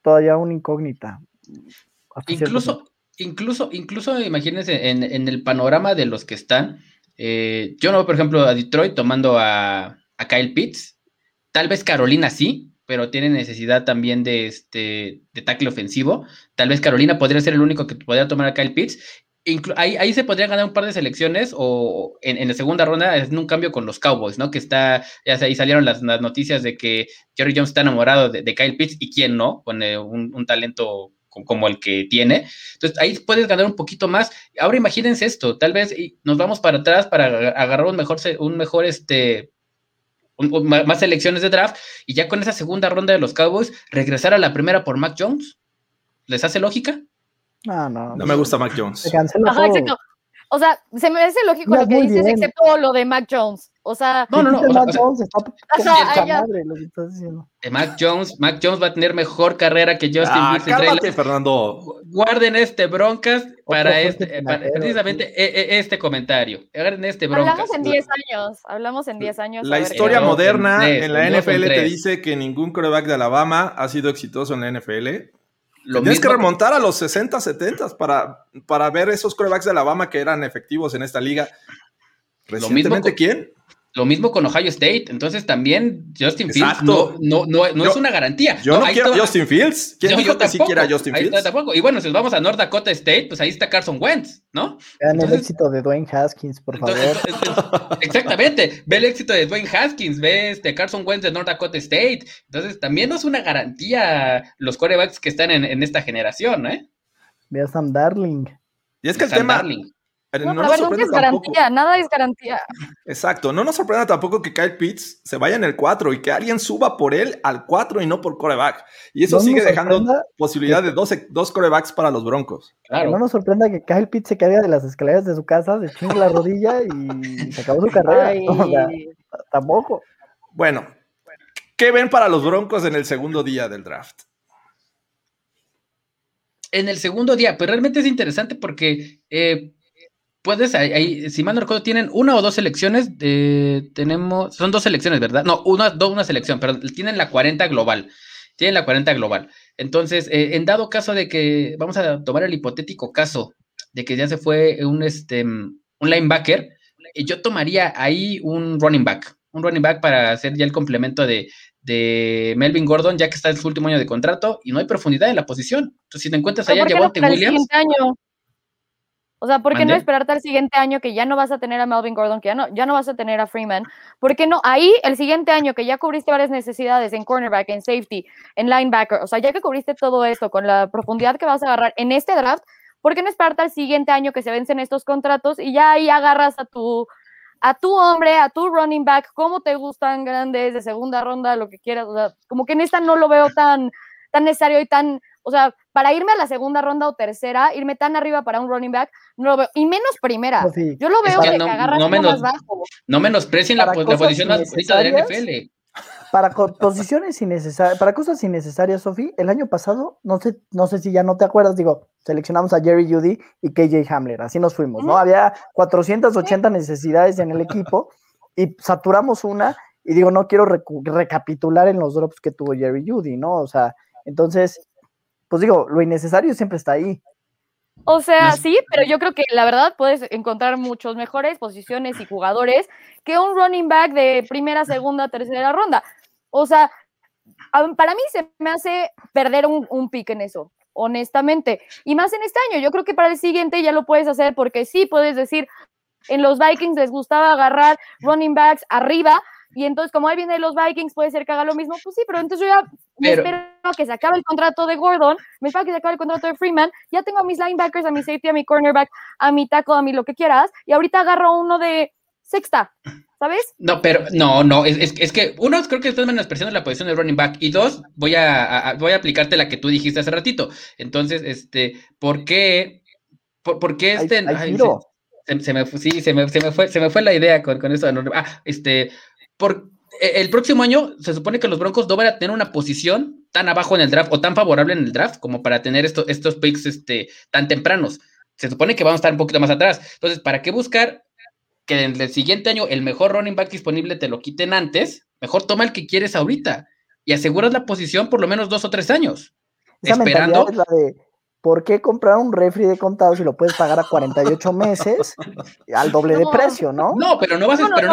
todavía una incógnita. Incluso imagínense en el panorama de los que están, yo no veo, por ejemplo, a Detroit tomando a Kyle Pitts, tal vez Carolina sí, pero tiene necesidad también de tackle ofensivo. Tal vez Carolina podría ser el único que podría tomar a Kyle Pitts. Ahí se podría ganar un par de selecciones, o en la segunda ronda en un cambio con los Cowboys, ¿no? Ahí salieron las noticias de que Jerry Jones está enamorado de Kyle Pitts, y quién no, con un talento como el que tiene. Entonces ahí puedes ganar un poquito más. Ahora imagínense esto, tal vez nos vamos para atrás para agarrar más selecciones de draft, y ya con esa segunda ronda de los Cowboys regresar a la primera por Mac Jones. ¿Les hace lógica? No me gusta Mac Jones. Se cancela Ajá, todo. exacto. O sea, se me hace lógico No, lo que muy dices, bien. excepto lo de Mac Jones. O sea, No. Mac Jones está Ajá, ya. madre lo que estás diciendo. Mac Jones va a tener mejor carrera que Justin Fields. Cálmate, Fernando. Guarden broncas para fuerte precisamente este comentario. Guarden broncas. Hablamos en 10 años. La a ver historia qué- moderna en la dos en NFL te tres. dice que ningún quarterback de Alabama ha sido exitoso en la NFL. Lo Tienes que mismo- remontar a los 60, 70 para ver esos quarterbacks de Alabama que eran efectivos en esta liga. ¿Recientemente quién? Lo mismo con Ohio State. Entonces también Justin Fields Exacto. no es una garantía. Yo no ahí quiero está- Justin Fields. ¿Quién dijo que sí quiera Justin Ahí Fields? tampoco. Y bueno, si nos vamos a North Dakota State, pues ahí está Carson Wentz, ¿no? Vean el Entonces- éxito de Dwayne Haskins, por favor. Exactamente, ve el éxito de Dwayne Haskins, ve Carson Wentz de North Dakota State. Entonces también no es una garantía los quarterbacks que están en esta generación, ¿eh? Ve a Sam Darling. Y es que el Sam tema Darling. no No, nos pero a ver, nunca sorprende es tampoco. garantía, nada es garantía. Exacto, no nos sorprenda tampoco que Kyle Pitts se vaya en el 4 y que alguien suba por él al 4 y no por quarterback. Y eso No sigue nos dejando sorprenda posibilidad de dos quarterbacks para los Broncos. Que Claro. no nos sorprenda que Kyle Pitts se caiga de las escaleras de su casa, se chingue la rodilla y se acabó su carrera. Ay, O sea, tampoco. Bueno, ¿qué ven para los Broncos en el segundo día del draft? En el segundo día, pues realmente es interesante porque si mal no recuerdo, tienen una o dos selecciones. Son dos selecciones, ¿verdad? No, una selección, pero tienen la 40 global. Entonces, en dado caso de que, vamos a tomar el hipotético caso de que ya se fue un linebacker, yo tomaría ahí un running back para hacer ya el complemento de Melvin Gordon, ya que está en su último año de contrato y no hay profundidad en la posición. Entonces, si te encuentras ¿Pero allá por qué no Javonte para el Williams, siguiente año? O sea, ¿por qué no ¿Mande? esperarte al siguiente año que ya no vas a tener a Melvin Gordon, que ya no vas a tener a Freeman? ¿Por qué no? Ahí, el siguiente año que ya cubriste varias necesidades en cornerback, en safety, en linebacker, o sea, ya que cubriste todo esto con la profundidad que vas a agarrar en este draft, ¿por qué no esperarte al siguiente año que se vencen estos contratos y ya ahí agarras a tu hombre, a tu running back, como te gustan, grandes, de segunda ronda, lo que quieras? O sea, como que en esta no lo veo tan necesario y tan, o sea, para irme a la segunda ronda o tercera, irme tan arriba para un running back, no lo veo, y menos primera. No, sí. Yo lo veo que que no agarras menos- más bajo. no menosprecien la Para cosas posición más bonita de la innecesarias. NFL. Para posiciones innecesarias, para cosas innecesarias, Sofi, el año pasado, no sé si ya no te acuerdas, seleccionamos a Jerry Jeudy y KJ Hamler, así nos fuimos, ¿no? Había 480 necesidades en el equipo y saturamos una, y no quiero recapitular en los drops que tuvo Jerry Jeudy, ¿no? O sea, entonces, pues lo innecesario siempre está ahí. O sea, sí, pero yo creo que la verdad puedes encontrar muchos mejores posiciones y jugadores que un running back de primera, segunda, tercera ronda. O sea, para mí se me hace perder un pick en eso, honestamente. Y más en este año, yo creo que para el siguiente ya lo puedes hacer, porque sí puedes decir, en los Vikings les gustaba agarrar running backs arriba, y entonces como ahí viene los Vikings, puede ser que haga lo mismo. Pues sí, pero entonces yo ya me espero a que se acabe el contrato de Gordon, me espero a que se acabe el contrato de Freeman, ya tengo a mis linebackers, a mi safety, a mi cornerback, a mi tackle, a mi lo que quieras, y ahorita agarro uno de sexta, ¿sabes? No, pero no, es que uno, creo que estás menospreciando la posición de running back, y dos, voy a aplicarte la que tú dijiste hace ratito. Entonces, ¿por qué Hay tiro. se me fue la idea con eso. El próximo año se supone que los Broncos no van a tener una posición tan abajo en el draft o tan favorable en el draft como para tener estos picks tan tempranos. Se supone que vamos a estar un poquito más atrás. Entonces, ¿para qué buscar que en el siguiente año el mejor running back disponible te lo quiten antes? Mejor toma el que quieres ahorita y aseguras la posición por lo menos 2 o 3 años. Esa esperando. mentalidad es la de, ¿por qué comprar un refri de contado si lo puedes pagar a 48 meses al doble de precio, no? No, pero no vas a estar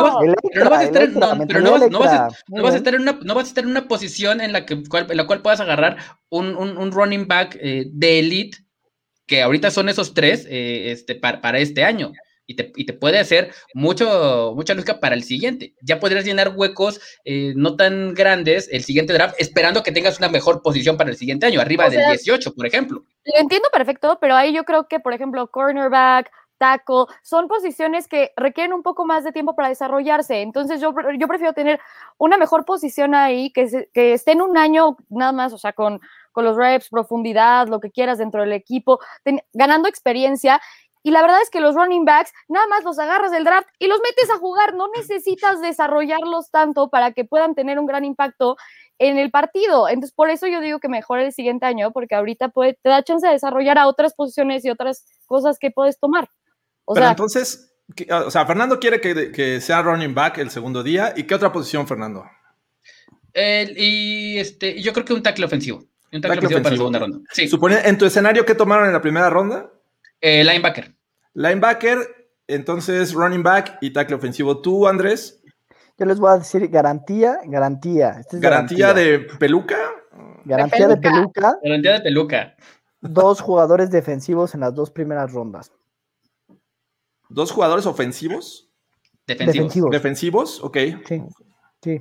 en una posición en la cual puedas agarrar un running back de elite, que ahorita son esos tres para este año. Y te puede hacer mucha lógica para el siguiente. Ya podrías llenar huecos no tan grandes el siguiente draft, esperando que tengas una mejor posición para el siguiente año, arriba del 18, por ejemplo. Lo entiendo perfecto, pero ahí yo creo que, por ejemplo, cornerback, tackle, son posiciones que requieren un poco más de tiempo para desarrollarse. Entonces yo prefiero tener una mejor posición ahí, que esté en un año nada más, o sea, con los reps, profundidad, lo que quieras dentro del equipo, ganando experiencia. Y la verdad es que los running backs nada más los agarras del draft y los metes a jugar. No necesitas desarrollarlos tanto para que puedan tener un gran impacto en el partido. Entonces, por eso yo digo que mejor el siguiente año, porque ahorita te da chance de desarrollar a otras posiciones y otras cosas que puedes tomar. Entonces, Fernando quiere que sea running back el segundo día. ¿Y qué otra posición, Fernando? Yo creo que un tackle ofensivo. Un tackle ofensivo para la segunda ronda. Sí. ¿En tu escenario qué tomaron en la primera ronda? Linebacker, entonces running back y tackle ofensivo. ¿Tú, Andrés? Yo les voy a decir garantía. ¿Garantía de peluca? Garantía de peluca. Garantía de peluca. 2 jugadores defensivos en las 2 primeras rondas. ¿2 jugadores ofensivos? Defensivos, ok. Sí.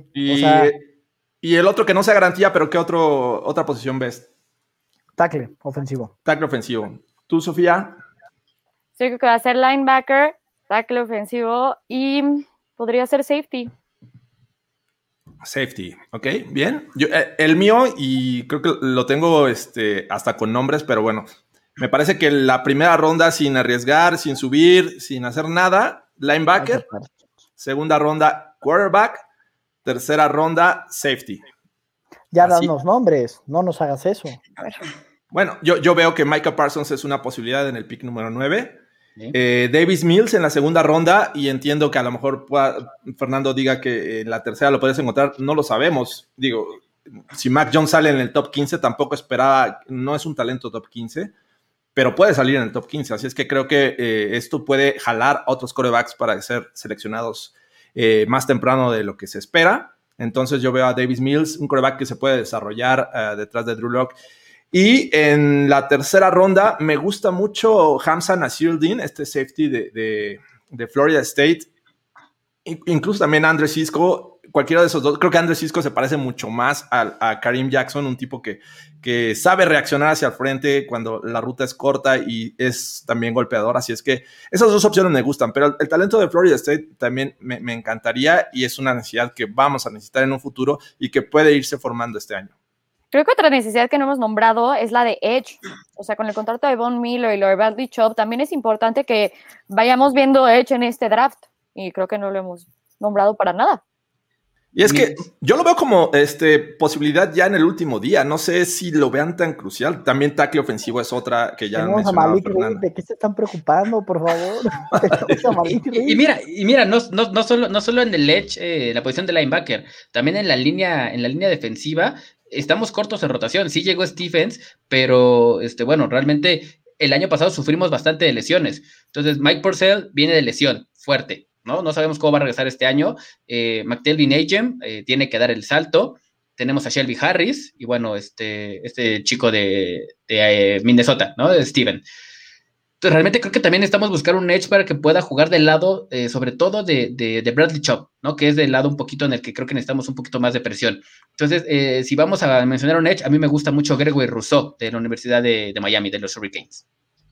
Y el otro que no sea garantía, pero ¿qué otra posición ves? Tackle ofensivo. Tackle ofensivo. ¿Tú, Sofía? Sí, creo que va a ser linebacker, tackle ofensivo y podría ser safety. Safety, ok, bien. El mío, y creo que lo tengo hasta con nombres, pero bueno, me parece que la primera ronda sin arriesgar, sin subir, sin hacer nada, linebacker. Segunda ronda, quarterback. Tercera ronda, safety. Ya danos nombres, no nos hagas eso. Bueno, yo veo que Micah Parsons es una posibilidad en el pick número 9. ¿Sí? Davis Mills en la segunda ronda, y entiendo que a lo mejor Fernando diga que en la tercera lo puedes encontrar, no lo sabemos. Digo, si Mac Jones sale en el top 15, tampoco esperaba, no es un talento top 15, pero puede salir en el top 15, así es que creo que esto puede jalar a otros quarterbacks para ser seleccionados más temprano de lo que se espera. Entonces yo veo a Davis Mills, un quarterback que se puede desarrollar detrás de Drew Lock. Y en la tercera ronda me gusta mucho Hamza Nasirildeen, safety de Florida State. Incluso también Andre Cisco, cualquiera de esos dos. Creo que Andre Cisco se parece mucho más a Kareem Jackson, un tipo que sabe reaccionar hacia el frente cuando la ruta es corta y es también golpeador. Así es que esas dos opciones me gustan, pero el talento de Florida State también me encantaría, y es una necesidad que vamos a necesitar en un futuro y que puede irse formando este año. Creo que otra necesidad que no hemos nombrado es la de Edge. O sea, con el contrato de Von Miller y lo de Bradley Chubb, también es importante que vayamos viendo Edge en este draft. Y creo que no lo hemos nombrado para nada. Y es que yo lo veo como posibilidad ya en el último día. No sé si lo vean tan crucial. También tackle ofensivo es otra que ya mencionaba Fernando. ¿De qué se están preocupando, por favor? y mira, no solo en el edge, la posición de linebacker, también en la línea defensiva. Estamos cortos en rotación. Sí llegó Stephens, pero realmente el año pasado sufrimos bastante de lesiones. Entonces Mike Purcell viene de lesión fuerte, ¿no? No sabemos cómo va a regresar este año. McTelvin Agem tiene que dar el salto. Tenemos a Shelby Harris y bueno, este chico de Minnesota, ¿no? De Steven. Entonces, realmente creo que también necesitamos buscar un edge para que pueda jugar del lado, sobre todo de Bradley Chubb, ¿no? Que es del lado un poquito en el que creo que necesitamos un poquito más de presión. Entonces, si vamos a mencionar un edge, a mí me gusta mucho Gregory Rousseau de la Universidad de Miami, de los Hurricanes.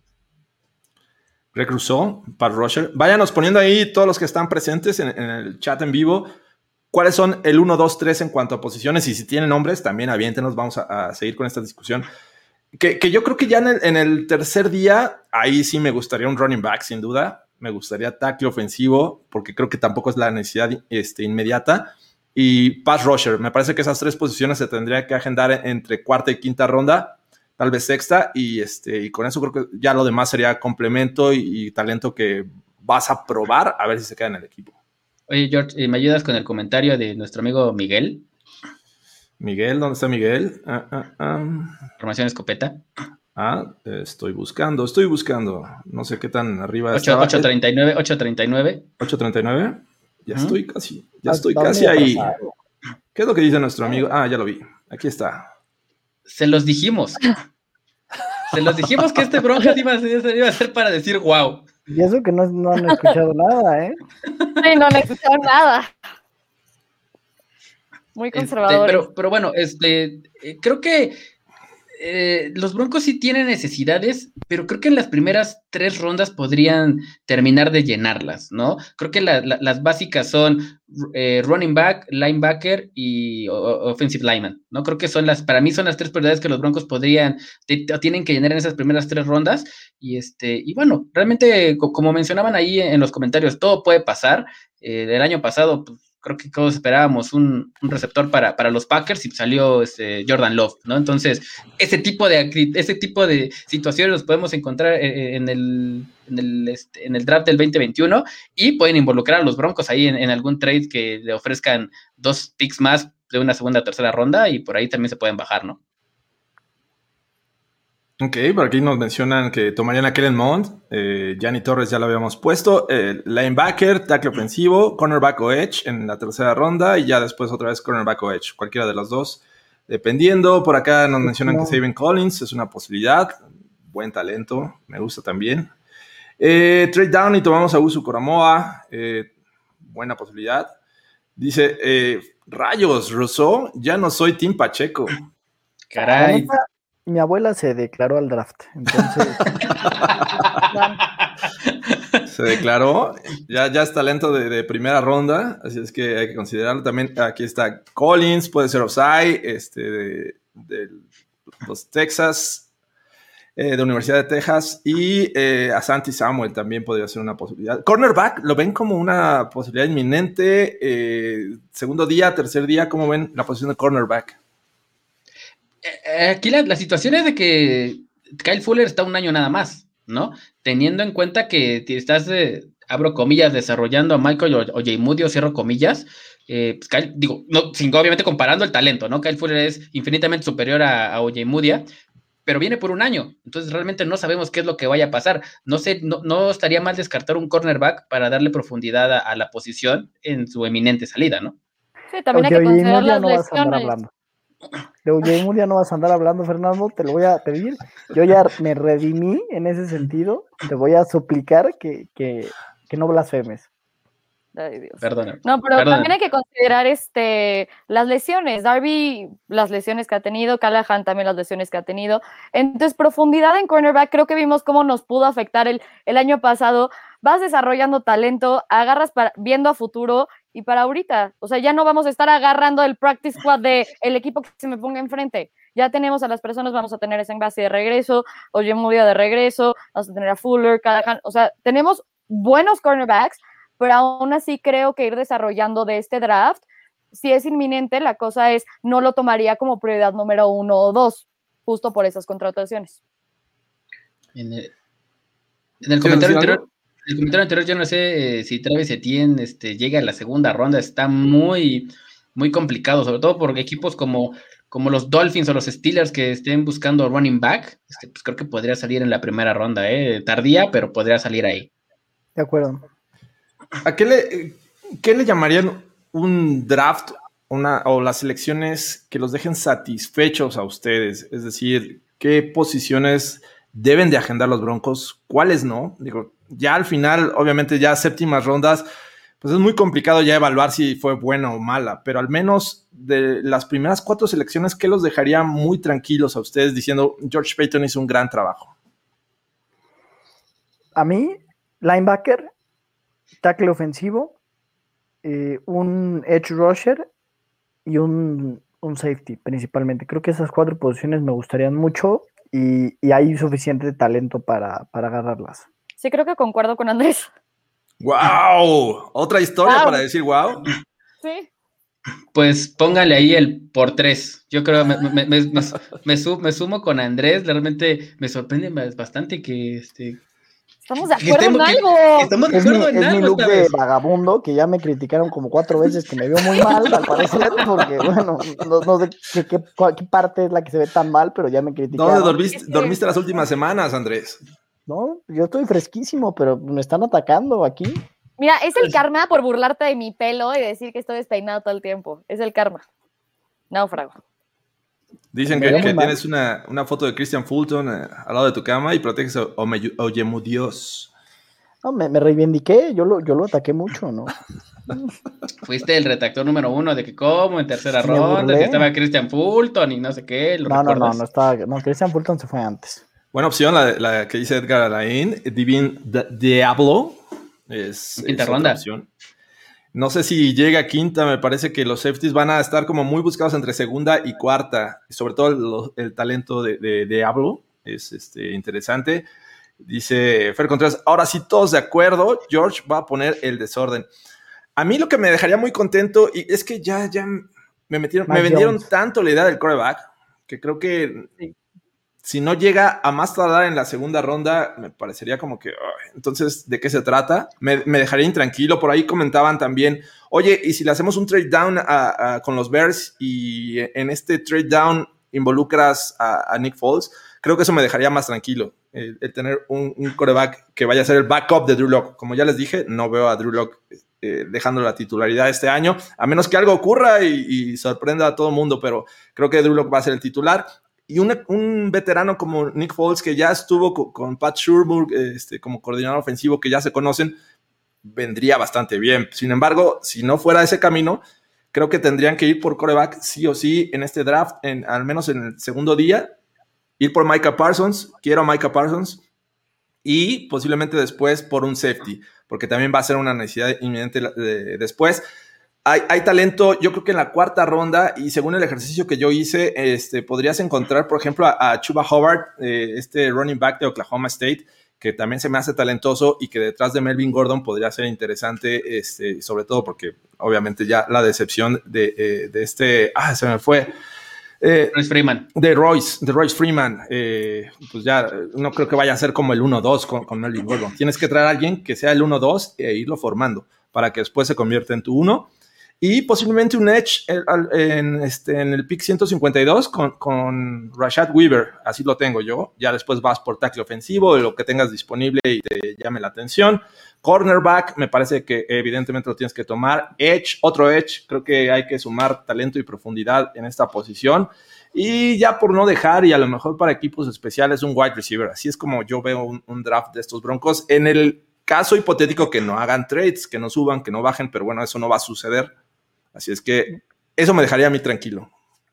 Greg Rousseau, Pat Rusher. Váyanos poniendo ahí todos los que están presentes en el chat en vivo. ¿Cuáles son el 1, 2, 3 en cuanto a posiciones? Y si tienen nombres, también aviéntenos. Vamos a seguir con esta discusión. Que yo creo que ya en el tercer día, ahí sí me gustaría un running back, sin duda. Me gustaría tackle ofensivo, porque creo que tampoco es la necesidad inmediata. Y pass rusher. Me parece que esas 3 posiciones se tendría que agendar entre cuarta y quinta ronda, tal vez sexta. Y con eso creo que ya lo demás sería complemento y talento que vas a probar a ver si se queda en el equipo. Oye, George, ¿me ayudas con el comentario de nuestro amigo Miguel? Miguel, ¿dónde está Miguel? Formación escopeta. Estoy buscando. No sé qué tan arriba 839. 839. Ya estoy casi muy ahí. atrasado. ¿Qué es lo que dice nuestro amigo? Ya lo vi. Aquí está. Se los dijimos. Que este Broncos iba a ser para decir wow. Y eso que no han escuchado nada, ¿eh? Sí, no han escuchado nada. Muy conservadores. Pero bueno, creo que los Broncos sí tienen necesidades, pero creo que en las primeras 3 rondas podrían terminar de llenarlas, ¿no? Creo que las básicas son running back, linebacker y offensive lineman, ¿no? Creo que para mí son las 3 prioridades que los Broncos tienen que llenar en esas primeras 3 rondas, y bueno, realmente, como mencionaban ahí en los comentarios, todo puede pasar. El año pasado, pues, creo que todos esperábamos un receptor para los Packers y salió Jordan Love, ¿no? Entonces, ese tipo de situaciones los podemos encontrar en el draft del 2021 y pueden involucrar a los Broncos ahí en algún trade que le ofrezcan 2 picks más de una segunda o tercera ronda y por ahí también se pueden bajar, ¿no? Ok, por aquí nos mencionan que tomarían a Kellen Mond, Yanni Torres ya lo habíamos puesto, linebacker, tackle ofensivo, cornerback o edge en la tercera ronda y ya después otra vez cornerback o edge, cualquiera de los dos, dependiendo. Por acá nos mencionan que Zaven Collins es una posibilidad, buen talento, me gusta también. Trade down y tomamos a Usu Koramoah, buena posibilidad. Dice, rayos, Rousseau, ya no soy Team Pacheco. Caray. Mi abuela se declaró al draft, entonces... Se declaró, ya es talento de primera ronda, así es que hay que considerarlo. También aquí está Collins, puede ser Osai, de los Texas, de Universidad de Texas, y Asante Samuel también podría ser una posibilidad. Cornerback, ¿lo ven como una posibilidad inminente? Segundo día, tercer día, ¿cómo ven la posición de cornerback? Aquí la situación es de que Kyle Fuller está un año nada más, ¿no? Teniendo en cuenta que estás, abro comillas, desarrollando a Michael Ojemudia, cierro comillas, pues obviamente comparando el talento, ¿no? Kyle Fuller es infinitamente superior a Ojemudia, pero viene por un año, entonces realmente no sabemos qué es lo que vaya a pasar. No estaría mal descartar un cornerback para darle profundidad a la posición en su eminente salida, ¿no? Sí, también hay que considerar las lesiones. De Ojemudia no vas a andar hablando, Fernando, te lo voy a pedir. Yo ya me redimí en ese sentido. Te voy a suplicar que no blasfemes. Ay, Dios. Perdona. No, pero también hay que considerar las lesiones. Darby, las lesiones que ha tenido, Callahan también las lesiones que ha tenido. Entonces, profundidad en cornerback, creo que vimos cómo nos pudo afectar el año pasado. Vas desarrollando talento, agarras viendo a futuro y para ahorita. O sea, ya no vamos a estar agarrando el practice squad del equipo que se me ponga enfrente. Ya tenemos a las personas, vamos a tener a Sengbasi de regreso, Ojemudia de regreso, vamos a tener a Fuller, Callahan. O sea, tenemos buenos cornerbacks, pero aún así creo que ir desarrollando de este draft, si es inminente, la cosa es, no lo tomaría como prioridad número 1 o 2, justo por esas contrataciones. En el comentario anterior, yo no sé si Travis Etienne llega a la segunda ronda, está muy, muy complicado, sobre todo por equipos como los Dolphins o los Steelers que estén buscando running back, pues creo que podría salir en la primera ronda, tardía, pero podría salir ahí. De acuerdo. ¿A qué le llamarían un draft o las selecciones que los dejen satisfechos a ustedes? Es decir, ¿qué posiciones deben de agendar los Broncos? ¿Cuáles no? Digo, ya al final, obviamente ya séptimas rondas, pues es muy complicado ya evaluar si fue buena o mala, pero al menos de las primeras 4 selecciones, ¿qué los dejaría muy tranquilos a ustedes diciendo George Paton hizo un gran trabajo? A mí, linebacker, tackle ofensivo, un edge rusher y un safety principalmente. Creo que esas 4 posiciones me gustarían mucho y hay suficiente talento para agarrarlas. Sí, creo que concuerdo con Andrés. ¡Wow! ¿Otra historia para decir wow? Sí. Pues póngale ahí el por 3. Yo creo me sumo con Andrés. Realmente me sorprende bastante que Estamos de acuerdo en algo. Estamos de Es acuerdo en mi algo look esta de vez. vagabundo, que ya me criticaron como 4 veces que me veo muy mal, al parecer, porque, bueno, no sé qué parte es la que se ve tan mal, pero ya me criticaron. ¿Dónde dormiste las últimas semanas, Andrés? No, yo estoy fresquísimo, pero me están atacando aquí. Mira, es el karma por burlarte de mi pelo y decir que estoy despeinado todo el tiempo. Es el karma. Náufrago. Dicen Me veo que muy mal. tienes una foto de Christian Fulton al lado de tu cama y proteges a Oyemudios. No, me reivindiqué, yo lo ataqué mucho, ¿no? Fuiste el redactor número 1 de que como en tercera Me ronda, burlé. que estaba Christian Fulton y no sé qué, ¿lo recuerdas? No estaba, no, Christian Fulton se fue antes. Buena opción, la que dice Edgar Alain, Divine Diablo. Es Quinta otra ronda. opción. No sé si llega a quinta, me parece que los safeties van a estar como muy buscados entre segunda y cuarta, sobre todo el talento de Diablo es interesante. Dice Fer Contreras, ahora sí todos de acuerdo, George va a poner el desorden. A mí lo que me dejaría muy contento y es que ya me vendieron tanto la idea del quarterback que creo que si no llega a más tardar en la segunda ronda, me parecería como que, entonces, ¿de qué se trata? Me dejaría intranquilo. Por ahí comentaban también, oye, ¿y si le hacemos un trade down con los Bears y en este trade down involucras a Nick Foles? Creo que eso me dejaría más tranquilo, el tener un quarterback que vaya a ser el backup de Drew Lock. Como ya les dije, no veo a Drew Lock dejando la titularidad este año, a menos que algo ocurra y sorprenda a todo el mundo, pero creo que Drew Lock va a ser el titular. Y un veterano como Nick Foles, que ya estuvo con Pat Shurmur como coordinador ofensivo, que ya se conocen, vendría bastante bien. Sin embargo, si no fuera ese camino, creo que tendrían que ir por quarterback sí o sí en este draft, al menos en el segundo día, ir por Micah Parsons, quiero a Micah Parsons, y posiblemente después por un safety, porque también va a ser una necesidad inminente después. Hay talento, yo creo que en la cuarta ronda, y según el ejercicio que yo hice, podrías encontrar, por ejemplo, a Chuba Hubbard, running back de Oklahoma State, que también se me hace talentoso y que detrás de Melvin Gordon podría ser interesante, sobre todo porque obviamente ya la decepción se me fue. Royce Freeman. De Royce Freeman, pues ya no creo que vaya a ser como el 1-2 con Melvin Gordon. Tienes que traer a alguien que sea el 1-2 e irlo formando para que después se convierta en tu 1. Y posiblemente un edge en el pick 152 con Rashad Weaver, así lo tengo yo. Ya después vas por tackle ofensivo, lo que tengas disponible y te llame la atención. Cornerback, me parece que evidentemente lo tienes que tomar. Edge, otro edge, creo que hay que sumar talento y profundidad en esta posición. Y ya por no dejar, y a lo mejor para equipos especiales, un wide receiver. Así es como yo veo un draft de estos Broncos. En el caso hipotético que no hagan trades, que no suban, que no bajen, pero bueno, eso no va a suceder. Así es que eso me dejaría a mí tranquilo.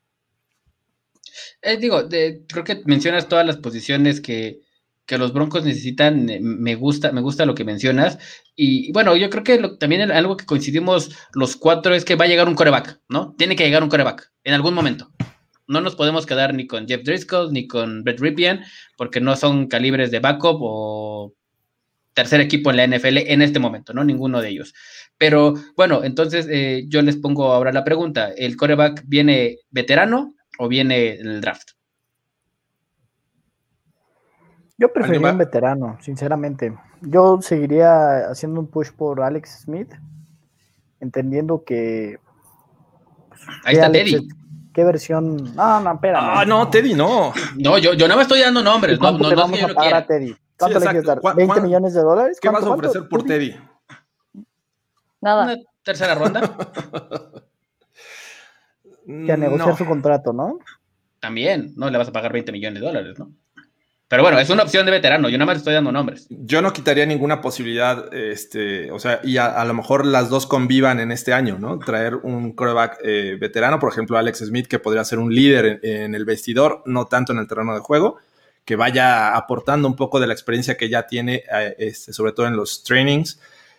Creo que mencionas todas las posiciones que los Broncos necesitan. Me gusta lo que mencionas. Y bueno, yo creo que también algo que coincidimos los cuatro es que va a llegar un quarterback, ¿no? Tiene que llegar un quarterback en algún momento. No nos podemos quedar ni con Jeff Driscoll ni con Brett Rypien porque no son calibres de backup o tercer equipo en la NFL en este momento, ¿no? Ninguno de ellos. Pero bueno, entonces yo les pongo ahora la pregunta. ¿El quarterback viene veterano o viene en el draft? Yo preferiría un veterano, sinceramente. Yo seguiría haciendo un push por Alex Smith, entendiendo que... Ahí está Alex, Teddy. ¿Qué versión? No, espérame. No, Teddy, no. No, yo no me estoy dando nombres. ¿Cuánto le vamos a pagar a Teddy? ¿Cuánto le quieres dar? ¿$20 millones? ¿Qué vas a ofrecer por Teddy? Nada. ¿Una tercera ronda? Que a negociar su contrato, ¿no? También, no le vas a pagar $20 millones, ¿no? Pero bueno, es una opción de veterano, yo nada más estoy dando nombres. Yo no quitaría ninguna posibilidad, y a lo mejor las dos convivan en este año, ¿no? Traer un quarterback veterano, por ejemplo, Alex Smith, que podría ser un líder en el vestidor, no tanto en el terreno de juego, que vaya aportando un poco de la experiencia que ya tiene, sobre todo en los trainings.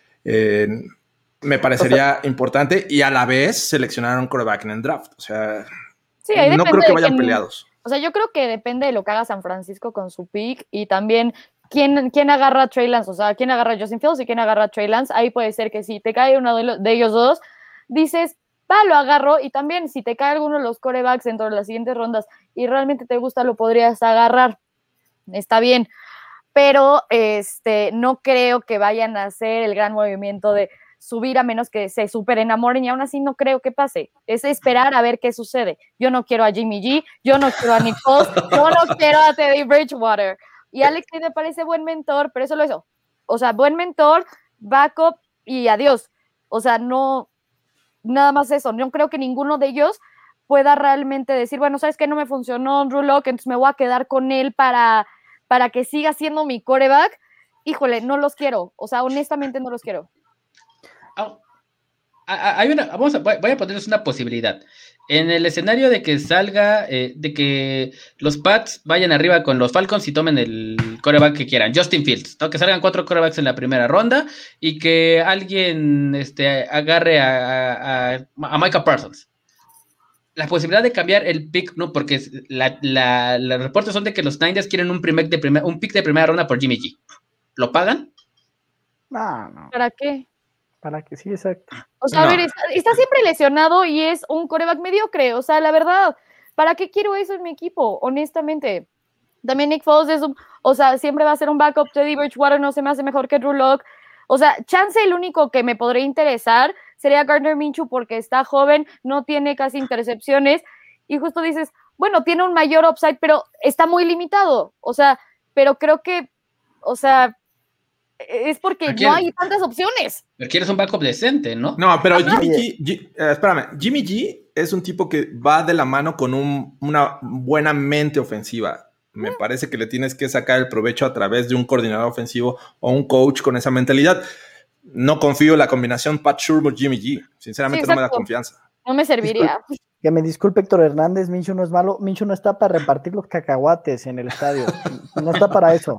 Me parecería importante, y a la vez seleccionar un quarterback en el draft. O sea, sí, ahí no creo que vayan peleados. O sea, yo creo que depende de lo que haga San Francisco con su pick y también quién agarra a Trey Lance, o sea, quién agarra a Justin Fields y quién agarra a Trey Lance. Ahí puede ser que si te cae uno de ellos dos, dices, lo agarro, y también si te cae alguno de los quarterbacks dentro de las siguientes rondas y realmente te gusta, lo podrías agarrar. Está bien. pero no creo que vayan a hacer el gran movimiento de subir a menos que se super enamoren, y aún así no creo que pase. Es esperar a ver qué sucede. Yo no quiero a Jimmy G, yo no quiero a Nick Foles, yo no quiero a Teddy Bridgewater. Y Alex Smith me parece buen mentor, pero eso lo hizo. O sea, buen mentor, backup y adiós. O sea, no, nada más eso. No creo que ninguno de ellos pueda realmente decir, bueno, ¿sabes qué? No me funcionó Drew Lock, entonces me voy a quedar con él para que siga siendo mi quarterback. Híjole, no los quiero. O sea, honestamente no los quiero. Voy a ponerles una posibilidad. En el escenario de que salga, de que los Pats vayan arriba con los Falcons y tomen el quarterback que quieran, Justin Fields, ¿no? Que salgan 4 quarterbacks en la primera ronda y que alguien agarre a Micah Parsons. La posibilidad de cambiar el pick, no, porque los reportes son de que los Niners quieren un pick de primera ronda por Jimmy G. ¿Lo pagan? No. ¿Para qué? Para que sí, exacto. O sea, a ver, está siempre lesionado y es un quarterback mediocre. O sea, la verdad, ¿para qué quiero eso en mi equipo? Honestamente. También Nick Foles siempre va a ser un backup. Teddy Bridgewater no se me hace mejor que Drew Lock. O sea, chance el único que me podría interesar sería Gardner Minshew porque está joven, no tiene casi intercepciones y justo dices, bueno, tiene un mayor upside, pero está muy limitado. O sea, pero creo que, o sea, es porque no hay tantas opciones. Pero quieres un backup decente, ¿no? No, pero Jimmy G es un tipo que va de la mano con una buena mente ofensiva. Me parece que le tienes que sacar el provecho a través de un coordinador ofensivo o un coach con esa mentalidad. No confío en la combinación Pat Shurmur-Jimmy G. Sinceramente no me da confianza. No me serviría. Que me disculpe Héctor Hernández, Minshew no es malo. Minshew no está para repartir los cacahuates en el estadio. No está para eso.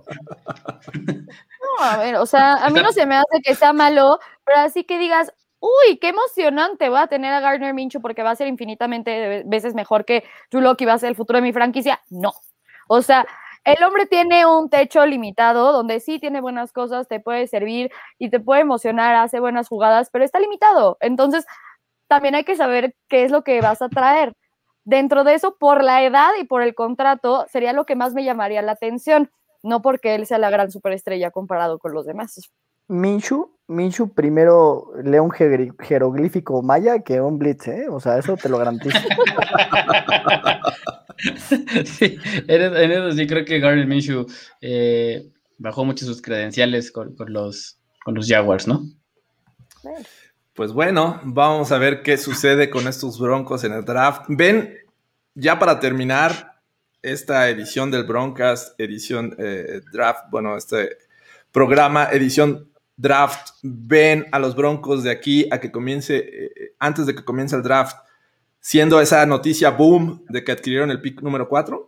No, a ver, o sea, a mí no se me hace que sea malo, pero así que digas, uy, qué emocionante va a tener a Gardner Minshew porque va a ser infinitamente veces mejor que Drew Lock y va a ser el futuro de mi franquicia. No. O sea, el hombre tiene un techo limitado donde sí tiene buenas cosas, te puede servir y te puede emocionar, hace buenas jugadas, pero está limitado. Entonces, también hay que saber qué es lo que vas a traer. Dentro de eso, por la edad y por el contrato, sería lo que más me llamaría la atención, no porque él sea la gran superestrella comparado con los demás. Minshew primero lee un jeroglífico maya que un blitz, ¿eh? O sea, eso te lo garantizo. Sí, en eso sí creo que Gardner Minshew bajó mucho sus credenciales con los Jaguars, ¿no? Pues bueno, vamos a ver qué sucede con estos Broncos en el draft. Ven, ya para terminar esta edición del Broncast, edición draft, bueno, este programa, edición draft, ven a los Broncos de aquí a que comience, antes de que comience el draft, siendo esa noticia boom de que adquirieron el pick número 4?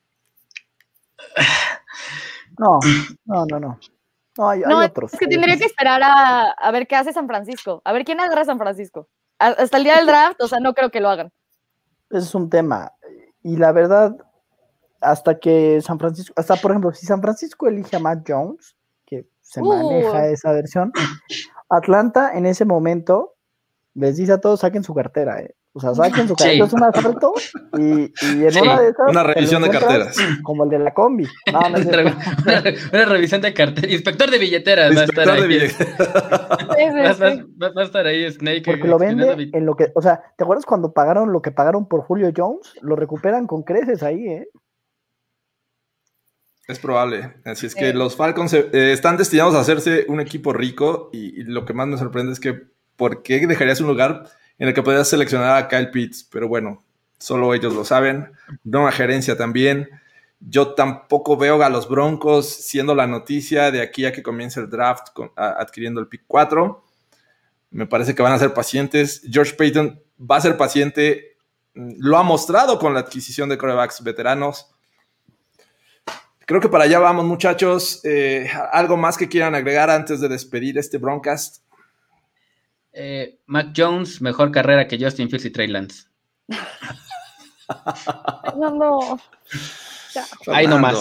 No, hay otros. Es que tendría que esperar a ver qué hace San Francisco, a ver quién agarra a San Francisco. Hasta el día del draft, o sea, no creo que lo hagan. Ese es un tema. Y la verdad, hasta por ejemplo, si San Francisco elige a Matt Jones, que se maneja esa versión, Atlanta en ese momento les dice a todos, saquen su cartera, O sea, saquen su cartera, es un asalto y en una de esas... Una revisión de carteras. Como el de la combi. Una revisión de carteras. Inspector de billeteras va a estar ahí. Va a estar ahí Snake. Porque lo vende en lo que... O sea, ¿te acuerdas cuando pagaron lo que pagaron por Julio Jones? Lo recuperan con creces ahí, Es probable. Así es que los Falcons están destinados a hacerse un equipo rico y lo que más me sorprende es que ¿por qué dejarías un lugar en el que podías seleccionar a Kyle Pitts? Pero bueno, solo ellos lo saben. Nueva gerencia también. Yo tampoco veo a los Broncos siendo la noticia de aquí a que comience el draft adquiriendo el pick 4. Me parece que van a ser pacientes. George Paton va a ser paciente. Lo ha mostrado con la adquisición de quarterbacks veteranos. Creo que para allá vamos, muchachos. ¿Algo más que quieran agregar antes de despedir este Broncast? Mac Jones, mejor carrera que Justin Fields y Trey Lance. No. Ahí nomás.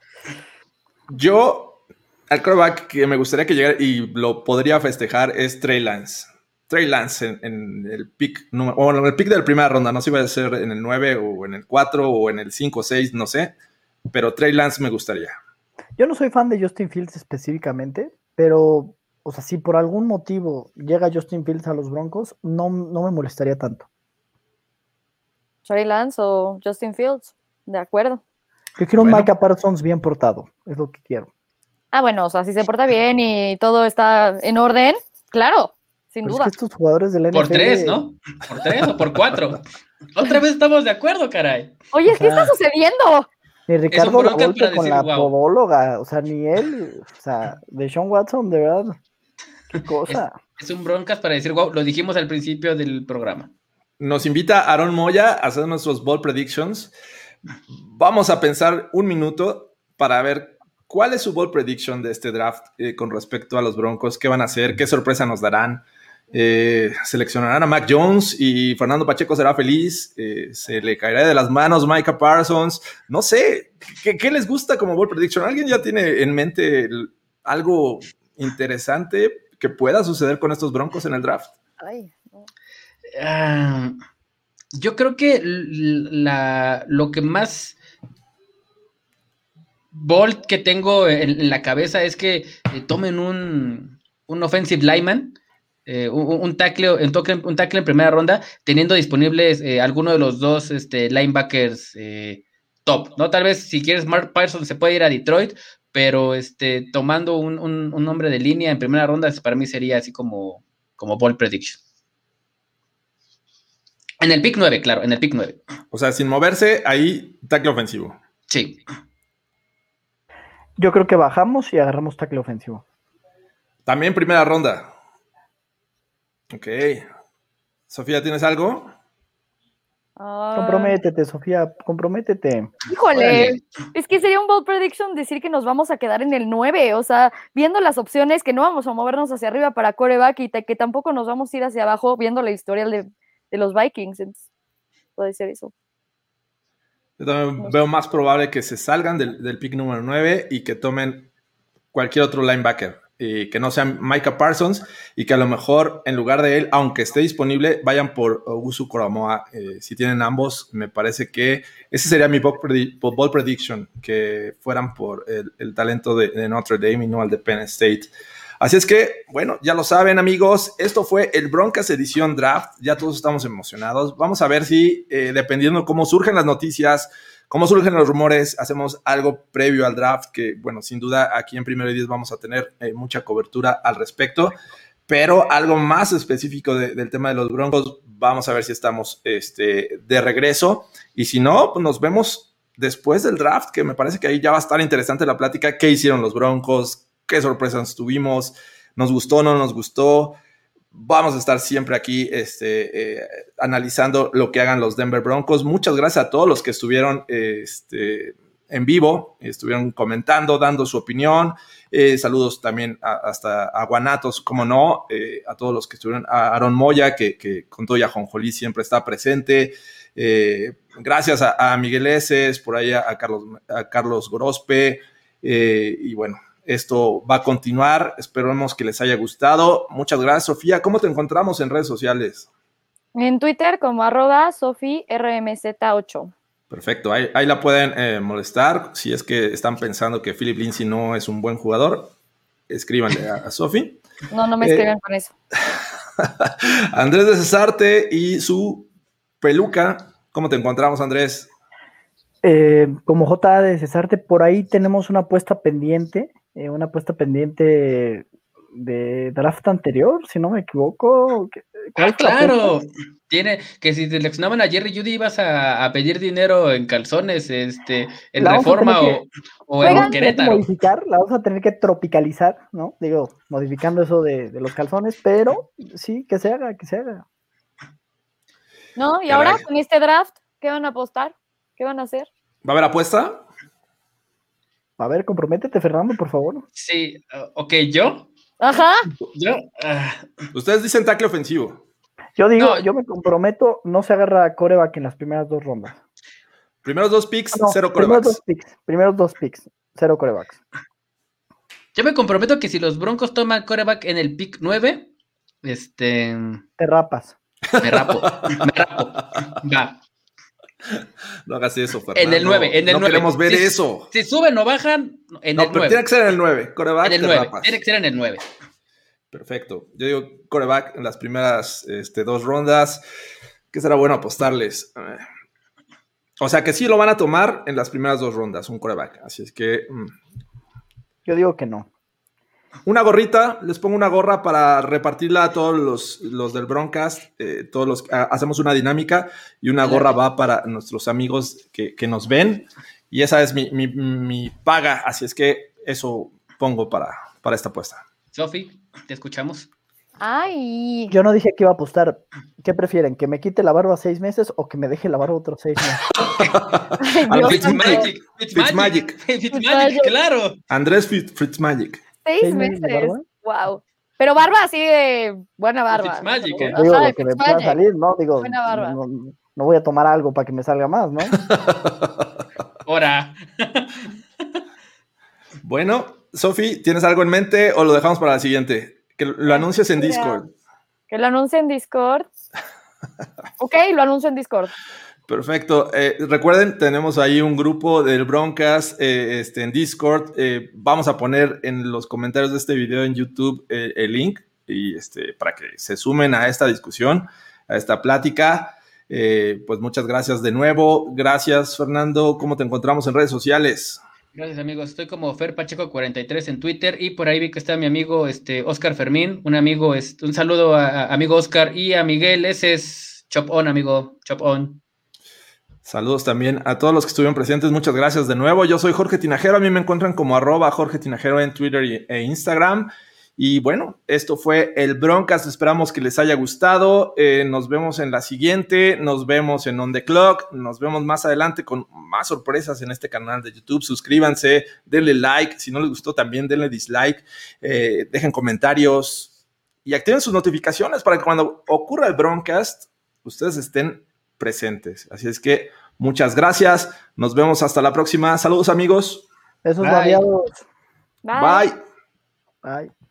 Yo, al quarterback que me gustaría que llegara y lo podría festejar es Trey Lance. Trey Lance en el pick, o en el pick de la primera ronda. No sé si va a ser en el 9 o en el 4 o en el 5 o 6, no sé. Pero Trey Lance me gustaría. Yo no soy fan de Justin Fields específicamente, pero, o sea, si por algún motivo llega Justin Fields a los Broncos, no me molestaría tanto. Trey Lance o Justin Fields, de acuerdo. Yo quiero un Micah Parsons bien portado, es lo que quiero. Bueno, o sea, si se porta bien y todo está en orden, claro, sin duda. Es que estos jugadores del NFL... Por 3, ¿no? Por 3 o por 4. Otra vez estamos de acuerdo, caray. Oye, ¿qué está sucediendo? Ni Ricardo Lavolpe con la podóloga, o sea, ni él, o sea, Deshaun Watson, de verdad, qué cosa. Es un broncas para decir, wow, lo dijimos al principio del programa. Nos invita Aaron Moya a hacer nuestros bold predictions. Vamos a pensar un minuto para ver cuál es su bold prediction de este draft con respecto a los Broncos, qué van a hacer, qué sorpresa nos darán. Seleccionarán a Mac Jones y Fernando Pacheco será feliz, se le caerá de las manos Micah Parsons, no sé, ¿qué les gusta como bold prediction? ¿Alguien ya tiene en mente algo interesante que pueda suceder con estos Broncos en el draft? Ay, no. Yo creo que lo que más bold que tengo en la cabeza es que tomen un offensive lineman, un tackle en primera ronda, teniendo disponibles alguno de los dos linebackers top, ¿no? Tal vez si quieres Mark Parsons se puede ir a Detroit, pero tomando un hombre de línea en primera ronda para mí sería así como bold prediction. En el pick 9, claro, en el pick 9. O sea, sin moverse, ahí tackle ofensivo. Sí. Yo creo que bajamos y agarramos tackle ofensivo. También primera ronda. Ok. Sofía, ¿tienes algo? Comprométete, Sofía, comprométete. Híjole, es que sería un bold prediction decir que nos vamos a quedar en el 9, o sea, viendo las opciones que no vamos a movernos hacia arriba para quarterback y que tampoco nos vamos a ir hacia abajo viendo la historia de los Vikings, entonces, puede ser eso. Yo también veo más probable que se salgan del pick número 9 y que tomen cualquier otro linebacker, que no sea Micah Parsons, y que a lo mejor en lugar de él, aunque esté disponible, vayan por Owusu Koramoah. Si tienen ambos, me parece que ese sería mi bold prediction, que fueran por el talento de Notre Dame y no al de Penn State. Así es que, bueno, ya lo saben, amigos, esto fue el Broncas edición Draft, ya todos estamos emocionados. Vamos a ver si, dependiendo cómo surgen las noticias, cómo surgen los rumores, hacemos algo previo al draft, que, bueno, sin duda aquí en Primero y 10 vamos a tener mucha cobertura al respecto, pero algo más específico del tema de los Broncos, vamos a ver si estamos de regreso, y si no, pues nos vemos después del draft, que me parece que ahí ya va a estar interesante la plática, qué hicieron los Broncos, qué sorpresas tuvimos, nos gustó, no nos gustó. Vamos a estar siempre aquí analizando lo que hagan los Denver Broncos. Muchas gracias a todos los que estuvieron en vivo, estuvieron comentando, dando su opinión. Saludos también hasta a Guanatos, como no, a todos los que estuvieron, a Aaron Moya, que con todo y a Jonjolí siempre está presente. Gracias a Miguel Eses, por ahí a Carlos Gorospe, y bueno, esto va a continuar, esperemos que les haya gustado. Muchas gracias, Sofía. ¿Cómo te encontramos en redes sociales? En Twitter como @SofiRMZ8. Perfecto, ahí la pueden molestar. Si es que están pensando que Philip Lindsay no es un buen jugador, escríbanle a Sofi. No me escriban con eso. Andrés de Cesarte y su peluca. ¿Cómo te encontramos, Andrés? Como J de Cesarte, por ahí tenemos una apuesta pendiente de draft anterior, si no me equivoco. Claro, tiene que si seleccionaban a Jerry Jeudy ibas a pedir dinero en calzones, en Reforma o en Querétaro. La vamos a tener que tropicalizar, ¿no? Digo, modificando eso de los calzones, pero sí, que se haga. No, y ahora con este draft, ¿qué van a apostar? ¿Qué van a hacer? ¿Va a haber apuesta? A ver, comprométete, Fernando, por favor. Sí, ok, ¿yo? Ajá. Ustedes dicen tackle ofensivo. Yo digo, yo me comprometo, no se agarra quarterback en las primeras 2 rondas. Primeros 2 picks, 0 quarterbacks. Primeros dos picks, 0 quarterbacks. Yo me comprometo que si los Broncos toman quarterback en el pick 9, te rapas. Me rapo. Va. No hagas eso, Fernando. En el 9, en el 9. No queremos ver eso. Si suben o bajan, en el 9. Pero tiene que ser en el 9. Coreback, en el 9. Tiene que ser en el 9. Perfecto. Yo digo coreback en las primeras 2 rondas. Que será bueno apostarles. O sea que sí lo van a tomar en las primeras 2 rondas, un coreback. Así es que... Yo digo que no. Una gorrita, les pongo una gorra para repartirla a todos los del Broncast. Hacemos una dinámica y una gorra va para nuestros amigos que nos ven. Y esa es mi paga. Así es que eso pongo para esta apuesta. Sofi, te escuchamos. Ay. Yo no dije que iba a apostar. ¿Qué prefieren? ¿Que me quite la barba 6 meses o que me deje la barba otros 6 meses? Ay, Fitzmagic, claro. Andrés Fitzmagic. 6 meses. Wow. Pero barba así de buena barba. Fitzmagic, ¿no? Digo, lo que me pueda salir, ¿no? Digo, buena barba. No voy a tomar algo para que me salga más, ¿no? Ahora. Bueno, Sofi, ¿tienes algo en mente o lo dejamos para la siguiente? Que lo anuncies en Discord. Que lo anuncie en Discord. Ok, lo anuncio en Discord. Perfecto. Recuerden, tenemos ahí un grupo del Broncast en Discord. Vamos a poner en los comentarios de este video en YouTube el link y para que se sumen a esta discusión, a esta plática. Pues muchas gracias de nuevo. Gracias, Fernando. ¿Cómo te encontramos en redes sociales? Gracias, amigos. Estoy como Fer Pacheco 43 en Twitter y por ahí vi que está mi amigo Oscar Fermín, un amigo, un saludo a amigo Oscar y a Miguel. Ese es Chop On, amigo, Chop On. Saludos también a todos los que estuvieron presentes. Muchas gracias de nuevo. Yo soy Jorge Tinajero. A mí me encuentran como @JorgeTinajero en Twitter e Instagram. Y bueno, esto fue el Broncast. Esperamos que les haya gustado. Nos vemos en la siguiente. Nos vemos en On The Clock. Nos vemos más adelante con más sorpresas en este canal de YouTube. Suscríbanse, denle like. Si no les gustó, también denle dislike. Dejen comentarios y activen sus notificaciones para que cuando ocurra el Broncast, ustedes estén presentes. Así es que muchas gracias. Nos vemos hasta la próxima. Saludos, amigos. Besos variados. Bye. Bye. Bye.